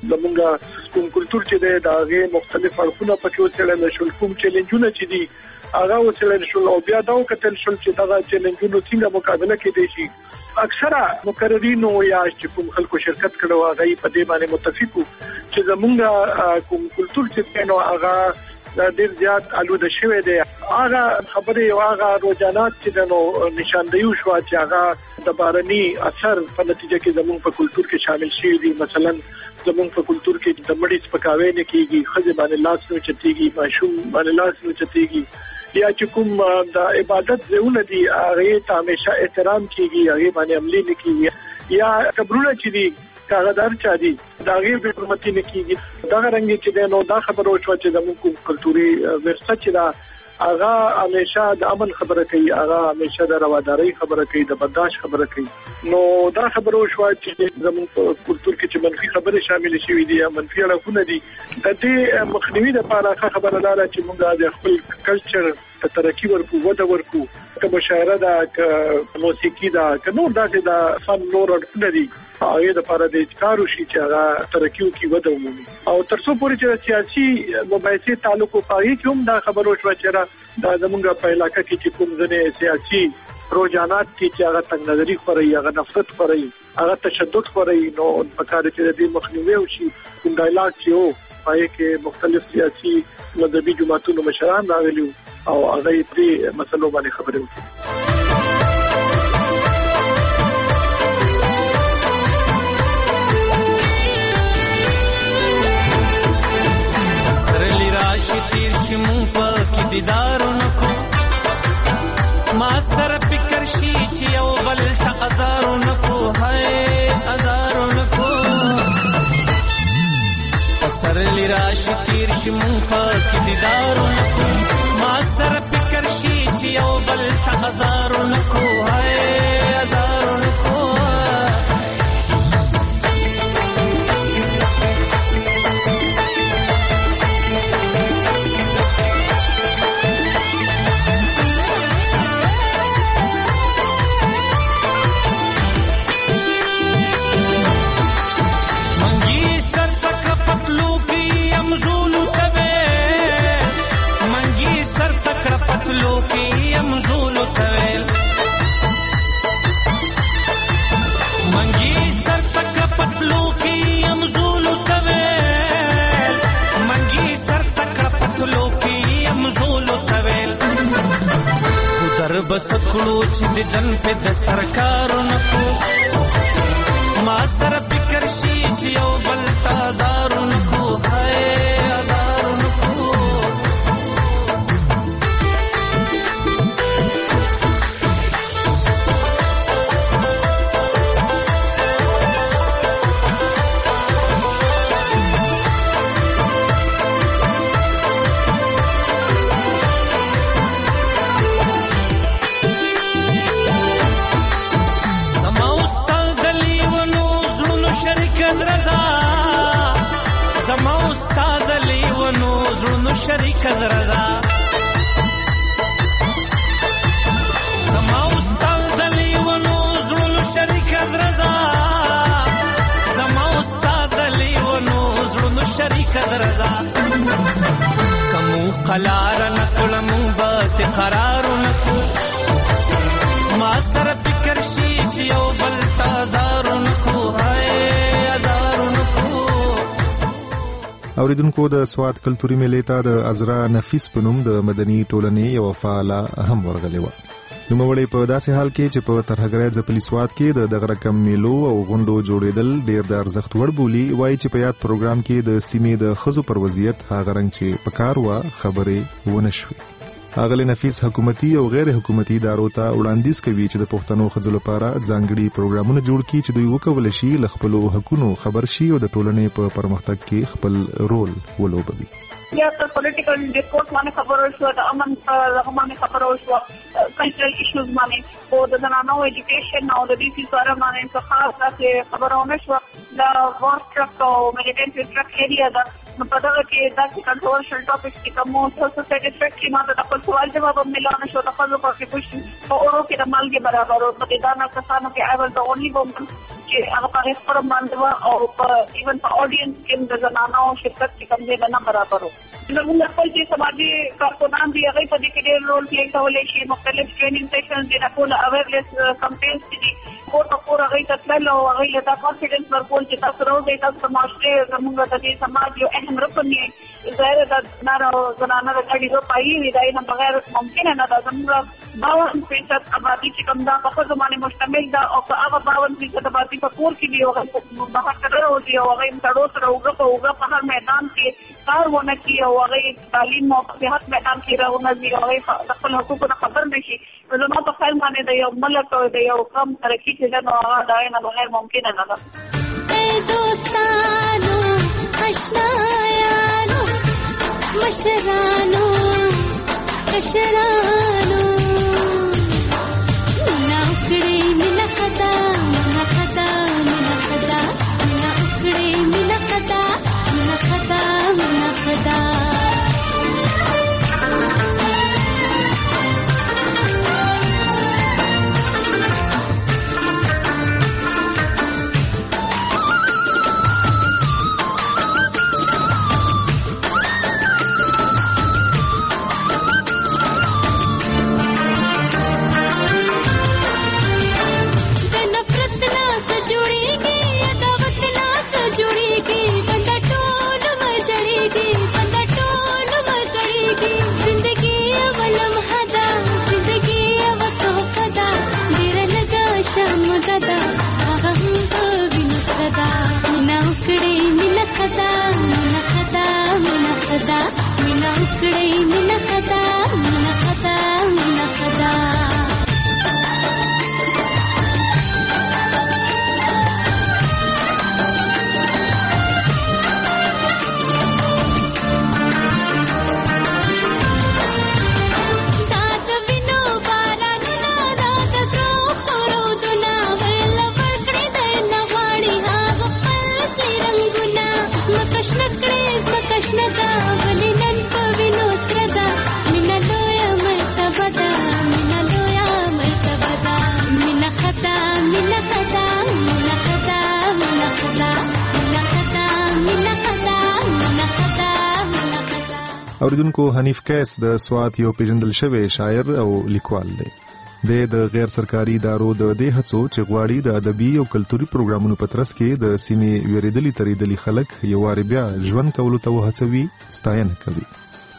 زمونږ کوم کلتور چې د هغه مختلف اړخونه پکې وڅېړل شول، کوم چیلنجونه چې دي هغه وڅېړل شول او بیا دا وکتل شول چې دا چیلنجونه څنګه مقابله کېدای شي. اکثره مقررینو یا چې کوم خلکو شرکت کړو هغه په دې باندې متفقو چې زمونږ کوم کلتور چې نو هغه ډیر زیات آلوده شوی دی. هغه خبرې او هغه روزانات چې نو نشاندهي شو چې هغه د بارني اثر په نتیجه کې زمونږ په کلتور کې شامل شي دي. مثلا زمونږ په کلتور کې د مړي سپکاوی نه کیږي، خځې باندې لاس نه چتيږي، ماشوم باندې لاس نه چتيږي، یا چې کوم د عبادت ځایونه دي هغه ته همیشه احترام کیږي، هغه باندې عملي نه کیږي، یا قبرونه چې دي کاغذدار چا دي دا غیر به حرمتي نه کیږي. دا رنګ چې نو دا خبره وشو چې زموږ کلتوري ورثه چې دا هغه همیشه د امن خبره کوي، هغه همیشه د روادارۍ خبره کوي، د برداشت خبره کوي. نو دا خبره وشو چې زموږ کلتور کې چې منفي خبره شامل شي دي یا منفي اړخونه دي، د دې مخنیوي لپاره خبره لاله چې موږ د خپل کلچر ته ترقی ورکو، وده ورکو، که مشاعره ده، که موسیقي ده، که نور داسې د فن نور اړخونه دي هغه د لپاره د کارو شي چې هغه ترقی وکړي، وده ومومي. او تر څو پورې چې سیاسي مباحثې تعلق وکړي کې هم دا خبره وشوه چې دا زموږ په علاقه کې چې کوم ځنې سیاسي رجحانات چې هغه تنګ نظري خوري، هغه نفرت خوري، هغه تشدد خوري، نو په کار کې د دې مخنیوي وشي. کوم ډایلاګ چې وو پای کې مختلف سیاسي مذهبي جماعتونو مشران راغلي او هغه دې مسلو باندې خبرې وکړي. سرلی راشي تیر شمو پاک دیدارونه کو ما سره فکر شي چې یو بل ته ازارونه کو هاي ازارونه کو سرلی راشي تیر شمو پاک دیدارونه کو ما سره فکر شي چې یو بل ته ازارونه کو هاي ازارونه کو سفر بس کړو چې د جن په د سرکارونو کو ما سره فکر شي چې یو بل تازارونو کو هاي هزارونو کو زما استاد لیونو زړونو شریک درزا زما استاد لیونو زړونو شریک درزا زما استاد لیونو زړونو شریک درزا کمو قلار نکړم بات قرار نکو ما سره فکر شي چې یو بل تازار نکو هاي هزار نکو. اوریدونکو د سواد کلتوري میلې ته د عزرا نفیس په نوم د مدني ټولنې یو فعاله هم ورغلې وه. نوموړی په داسې حال کې چې په ترهګرۍ ځپلي سواد کې د دغه رقم میلو او غونډو جوړېدل ډېر د ارزښت وړ بولي، وایي چې په یاد پروګرام کې د سیمې د ښځو پر وضعیت هغه رنګ چې په کار وه خبرې ونه شوې. اغلی نفیس حکومتي او غیر حکومتي ادارو ته وړاندیز کوي چې د پښتنو ښځو لپاره ځانګړي پروګرامونه جوړ کړي چې دوی وکولی شي له خپلو حقونو خبر شي او د ټولنې په پرمختګ کې خپل رول ولوبوي. یا د پولیټیکل ډیسکورس باندې خبرو شو، د امن په باندې خبرو شو، کلچرل ایشوز باندې او د زنانو ایجوکیشن او د ډي سي سره باندې څه خاص داسې خبرونه شو. د وار ټرک او میلیټنټ ټرک ایریا دا په دغه کې داسې کنټرولشل ټاپکس کې کوم څه سټیټیسټیکلی ماته د خپل سوال جواب ملانه شو. د خپل کنټریبیوشن په اورو کې د مالګې برابر او په دانا کسانو کې ایول د اونلی بوم چې هغه په هیڅ پر باندې او په ایون په اډینس کې د زنانو شرکت کې کوم ځای نه برابر وو. زموږ خپل چې سماجي کارکونان دي هغه په دې کې ډېر رول پلی کولی شي. مختلف ټریننګ سیشنز دي، د ټول اویرنس کمپینز دي، کور په کور هغه ته تلل او هغه له دا کانفیډنس ورکول چې تاسو راوځئ، تاسو د معاشرې زموږ د دې سماج یو اهم رکن یې. ظاهره د نارو زنانه د ګډېدو پایې وي، دا یې نه بغیر ممکنه نه ده. زموږ باون فیصد آبادي چې کوم دا په ښځو باندې مشتمل ده او په هغه باون فیصد آبادي په کور کې دي او هغه بهر ته راوځي او هغه سړو سره اوږه په اوږه په هر میدان کې کار ونه کړي او هغه تعلیم او صحت میدان کې راونه ځي او هغه د خپل حقوقو نه خبر نه شي. زما په خیال باندې د یو ملک او د یو قوم ترقي چې ده نو هغه د هغې نه بغیر ممکنه نه ده. ای دوستانو، اشنایانو، مشرانو، کشرانو، مینا وکړئ مینا خدا، مینا خدا، مینا خدا، مینا وکړئ مینا خدا، مینا خدا، مینا خدا. اوریدونکو، حنیف کیس د سوات یو پیژندل شوی شاعر او لیکوال دی. د غیر سرکاري ادارو د دې هڅو چې غواړي د ادبي او کلتوري پروګرامونو په ترڅ کې د سیمې ویریدلي تریدلي خلک یو وار بیا ژوند کولو ته وهڅوي ستاینه کوي.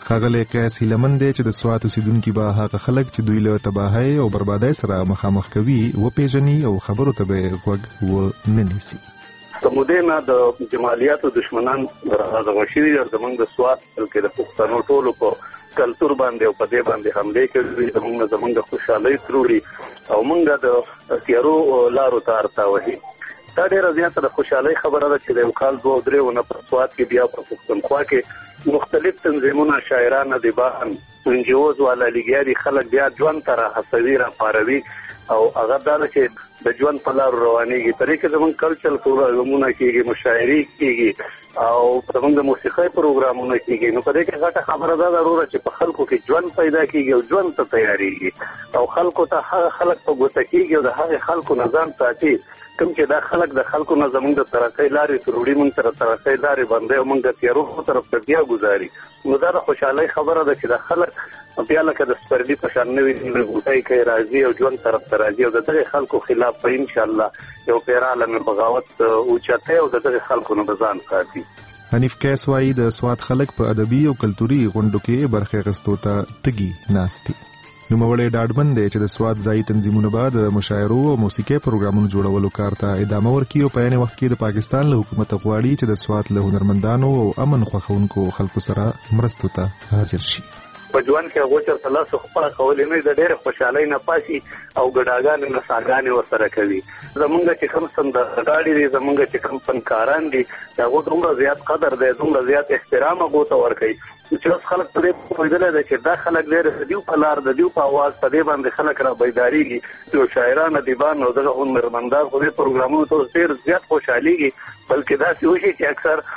ښاغلی قیس هیلمن دی چې د سوات اوسیدونکي به هغه خلک چې دوی له تباهۍ او بربادۍ سره مخامخ کوي وپیژني او خبرو ته به یې غوږ ونه نیسي. سمودې نه د جمالیاتو دشمنان راغونډ شوي دي، زموږ د سوات بلکې د پښتنو ټولو په کلتور باندې او په دې باندې حملې کوي، زموږ زموږ خوشحالۍ تروړي او موږ د تیارو لارو ته اړتیا وهي. دا ډېره زیاته د خوشحالۍ خبره ده چې د یو کال دوه درېونه په سوات کې بیا په پښتونخوا کې مختلف تنظیمونه، شاعران، ادیبان، انجیوز والا لګیا دي، خلک بیا ژوند ته راهڅوي، راپاروي او هغه دا ده چې د ژوند په لارو روانېږي. په دې کې زموږ کلچرل پروګرامونه کېږي، مشاعرې کېږي او زموږ د موسیقۍ پروګرامونه کېږي. نو په دې کې غټه خبره دا ضروره چې په خلکو کې ژوند پیدا کېږي او ژوند ته تیارېږي او خلکو ته هغه خلک په ګوته کېږي او د هغې خلکو نه ځان ساتي کوم چې دا خلک د خلکو نه زموږ د ترقۍ لارې تروړي، موږ تر ترقۍ لارې باندې او موږ د تیارو طرف ته بیا ګزاري. نو دا د خوشحالۍ خبره ده چې د خلک بیا لکه د سپرلي په شان نوي غوټۍ کوي، راځي او ژوند طرف ته راځي او د دغې خلکو خلاف به انشاءالله یو پیراله بغاوت اوچتۍ او د دغې خلکو نه به ځان ساتي. حنیف قیس وایي د سوات خلک په ادبي او کلتوري غونډو کې برخه اخیستو ته تږي ناست دي. نوموړی ډاډمن دی چې د سوات ځایي تنظیمونه به د مشاعرو او موسیقۍ پروګرامونو جوړولو کار ته ادامه ورکړي او په عین وخت کې د پاکستان له حکومت غواړي چې د سوات له هنرمندانو او امن خوښونکو خلکو سره مرستو ته حاضر شي. په ژوند کې هغه چې تاسو خپل کولې نه د ډېر خوشحالۍ نه پاسي او ګډاګان نه ساګانې ورسره کوي. زمونږ چې کوم سندرغاړي دي، زمونږ چې کوم فنکاران دي، هغه دومره زیات قدر دی، دومره زیات احترام هغه ته ورکوي چې اوس خلک په دې پوهېدلی دی چې دا خلک ډېر د دیو په لار د دیو په اواز په دې باندې خلک را بیدارېږي. یو شاعران، ادیبان او دغه هنرمندان خو دې پروګرامونو ته ډېر زیات خوشحالېږي، بلکې داسې وشي چې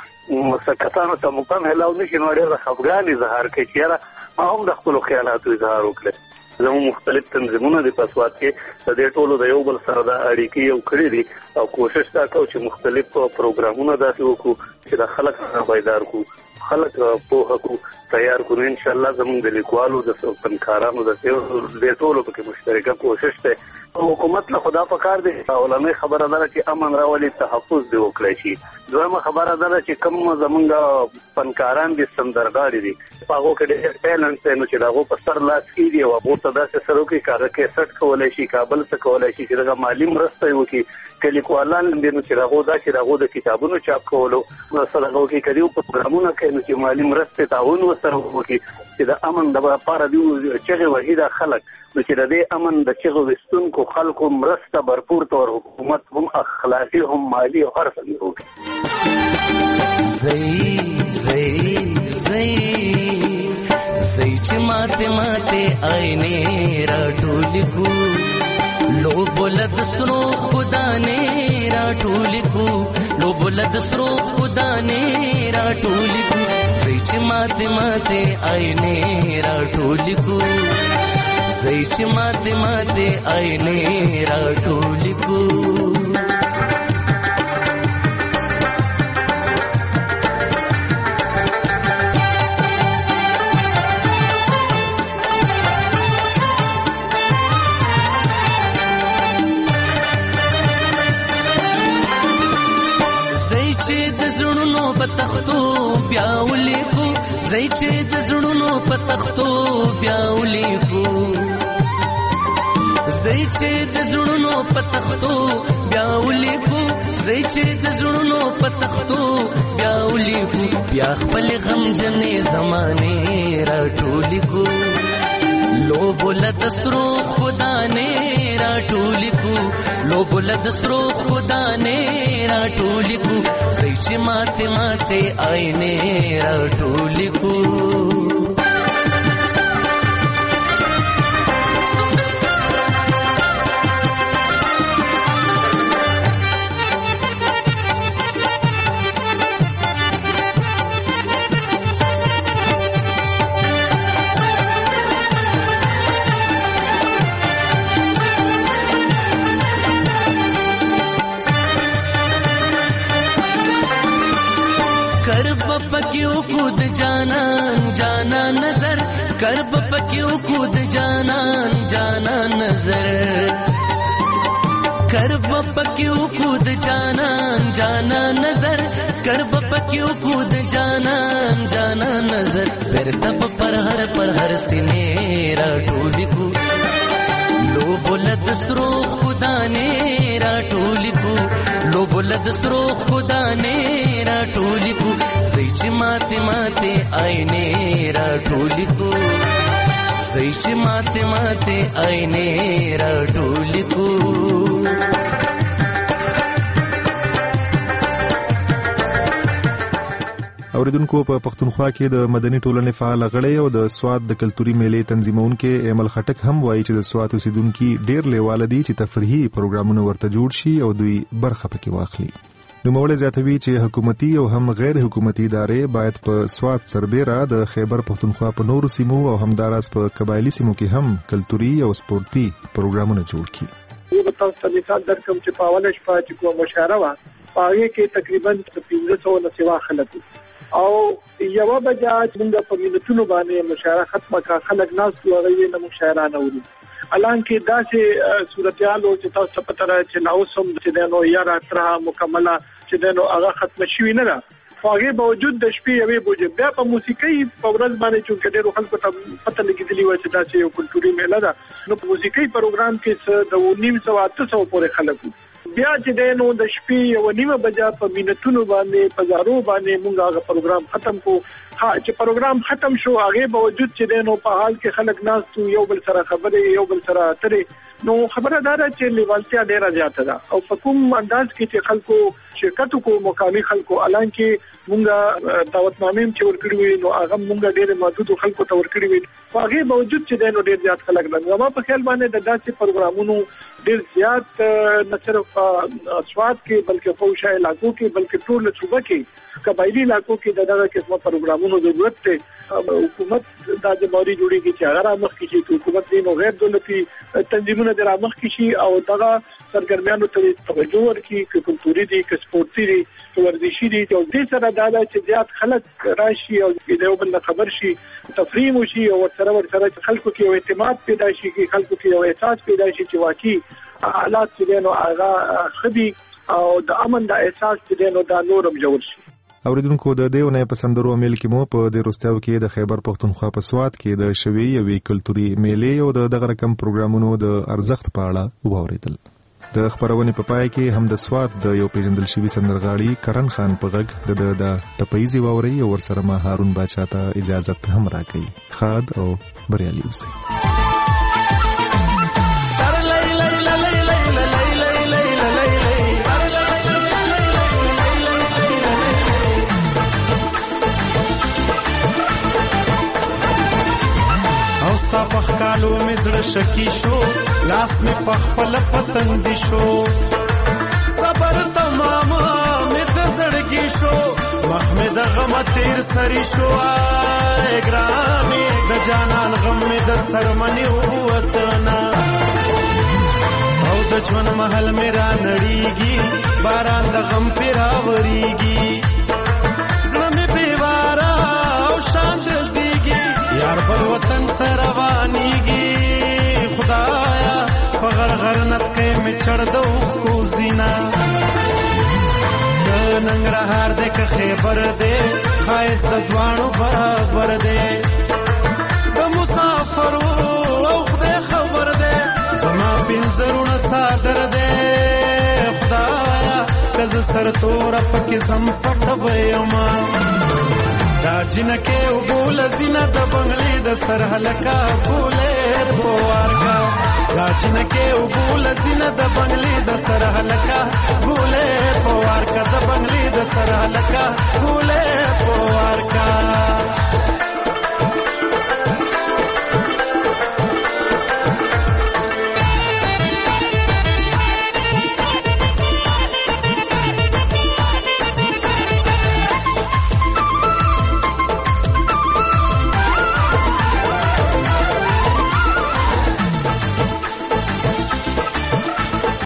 اکثر کسانو ته مقام هلاو نه شي، نو ډېر خفګان اظهار کوي چې یاره ما هم د خپلو خیالاتو اظهار وکړی. زموږ مختلف تنظیمونه د په سوات کې د دې ټولو د یو بل سره د اړیکې یو کړي دي او کوشش دا کوو چې مختلف پروګرامونه داسې وکړو چې د خلک سره بیدار کړو، خلک پوهه کړو، تیار کړو. انشاءالله زموږ د لیکوالو، د فنکارانو د دې ټولو پکې مشترکه کوشش دی. حکومت له خدا پکار دی اولنۍ خبره ده چې امن راولي، تحفظ دی وکړی شي. دویمه خبره ده چې کوم زمونږ فنکاران دي، سندرغاړي دي، په هغو کې ډېر ټیلنټ دی، نو چې د هغو په سر لاس کېږي او هغو ته داسې سر وکړي که هغه کیسټ کولی شي، کابل څه کولی شي چې دغه مالي مرسته یې وکړي. که لیکوالان دي نو چې د هغو دا چې د هغو د کتابونو چاپ کولو سره هغو کې که دوی پروګرامونه کوي نو چې مالي مرستې تعاون ورسره وکړي چې د امن دپاره دوی چغې وهي دا خلک، نو چې د دې امن د چغې ویستونکو خلکو مرسته برپور طور حکومت هم اخلاقي هم مالي او هر څه وکړي. زئی زئی زئی زئی چې ماته ماته آینه را ټول کو لو بلد سرو خدا نے را ټول کو لو بلد سرو خدا نے را ټول کو زئی چې ماته ماته آینه را ټول کو زئی چې ماته ماته آینه را ټول کو. زئی چې د زړونو په تختو بیا ولیکو، زئی چې د زړونو په تختو بیا ولیکو، زئی چې د زړونو په تختو بیا ولیکو، زئی چې د زړونو په تختو بیا ولیکو، بیا خپل غمجنې زمانې را ټول کو لو بلد سرو خدا نے را ټول کو لو بلد سرو خدا نے را ټول کو زئی چې ماته ماته آینه را ټول کو. پکیو کود جانان جانا نظر کرب پکیو کود جانان جانا نظر کرب پکیو کود جانان جانا نظر کرب پکیو کود جانان جانا نظر پھر تب پر ہر پر ہر سینے را ٹولی کو لو بلد سرو خدا نے را ټولی کو لو بلد سرو خدا نے را ټولی کو سچ ماته ماته آئینے را ټولی کو سچ ماته ماته آئینے را ټولی کو اوریدونکو په پښتونخوا کې د مدني ټولنې فعال غړی او د سواد د کلتوري میلې تنظیمونکو ایمل خټک هم وایي چې د سواد اوسیدونکو ډیر لیواله دي چې تفریحي پروګرامونه ورته جوړ شي او دوی برخه پکې واخلي. نو مولوی زیاتوي چې حکومتي او هم غیر حکومتي ادارې باید په سواد سربېره د خیبر پښتونخوا په نورو سیمو او همداراز په قبایلی سیمو کې هم کلتوري او سپورتي پروګرامونه جوړ کړي. یو تاسو ته مثال درکوم چې په اوله شپه چې کومه مشاعره وه هغه کې تقریبا پنځه سوه نه سوا خلک او یو بجا څنګه په مینتونو باندې مشاعره ختمه کا خلک ناس لوي نه مشاعره نه وري الان کې داسې صورتحال او چې تاسو په تر چې ناوسم چې نو یاره تر مکمله چې نو هغه ختم شوی نه فاغه باوجود د شپې یوې بوجه بیا په موسیقي په ورځ باندې چې ډېر خلکو ته پته لګیدلی و چې دا چې یو کلتوري میله ده نو په موسیقي پروګرام کې د نیم سو اته سو پورې خلک بیا چې نو د شپې یو نیمه بجا په مینتونو باندې په زارو باندې موږ هغه پروګرام ختم کو ها چې پروګرام ختم شو هغه باوجود چې نو په حال کې خلک ناس یو بل سره خبرې یو بل سره اترې نو خبره دا ده چې لیوالتیا ډیره زیاته ده او په کوم انداز کې چې خلکو شرکت کو مقامی خلکو الان کې مونږه دعوتنامې چې ورکړې وي نو هغه مونږ ډېر محدود خلکو ته ورکړې وي هغه باوجود چې نو ډېر زیات خلک لږه ما په خیال باندې د داسې پروګرامونو ډېر زیات نه صرف سواد کې بلکې فوشا علاقو کې بلکې ټول صوبه کې قبایلی علاقو کې دغه قسمه پروګرامونو ضرورت ته حکومت د جمهوریت جوړیږي چې هغه رامخ کې شي حکومت دین او غیر دولتي تنظیمونه د رامخ کې شي او دغه سرګرمیانو ته توجه ورکړي چې کلتوري دي که سپورتي دي ورزشي دي او دې سره دا چې زیات خلک راشي او د یو بل خبر شي تفریم وشي او سره ورسره خلکو کې یو اعتماد پیدا شي کې خلکو کې یو احساس پیدا شي چې واقعي حالات چې نو هغه خدي او د امن د احساس چې نو دا نورم جوړ شي. اوریدونکو د دیو نه پسندرو میل کې مو په د روستاو کې د خیبر پښتونخوا په سواد کې د شوی یوې کلتوري میلې او د دغه رقم پروګرامونو د ارزښت په اړه واوریدل. د خبرونې په پای کې هم د سواد د یو پیژندل شوی سندرغاړي کرن خان په غږ د د ټپایزي واوري او ورسره ما هارون باچا ته اجازه هم راکړي. خاد او بریالي اوسئ. اوستا پخکالو مزړه شکی شو لاس می پخپل پتنګ دی شو صبر تمام می د زړګی شو مخ می د غم تیر سری شو اګرامي د جانان غم می د سرمنی وتنا او د ژوند محل می را نړیږي باران د غم پیرا وریږي زړه می بیوارا او شان زیږي یار پر وطن روانیږي خدایا په غر غر نت کې می چړ دو کو زینا د ننګرهار د خیبر دې خایس د دوانو برابر دې د مسافر او خدای خبر دې زما پینځرونه صادر دې خدایا کز سر تور پکې سم پټ وېما دا جنکه وګول زینا د بنگلې د سر هلکا بولې پوارکا دا جنکه وګول زینا د بنگلې د سر هلکا بولې پوارکا د بنگلې د سر هلکا بولې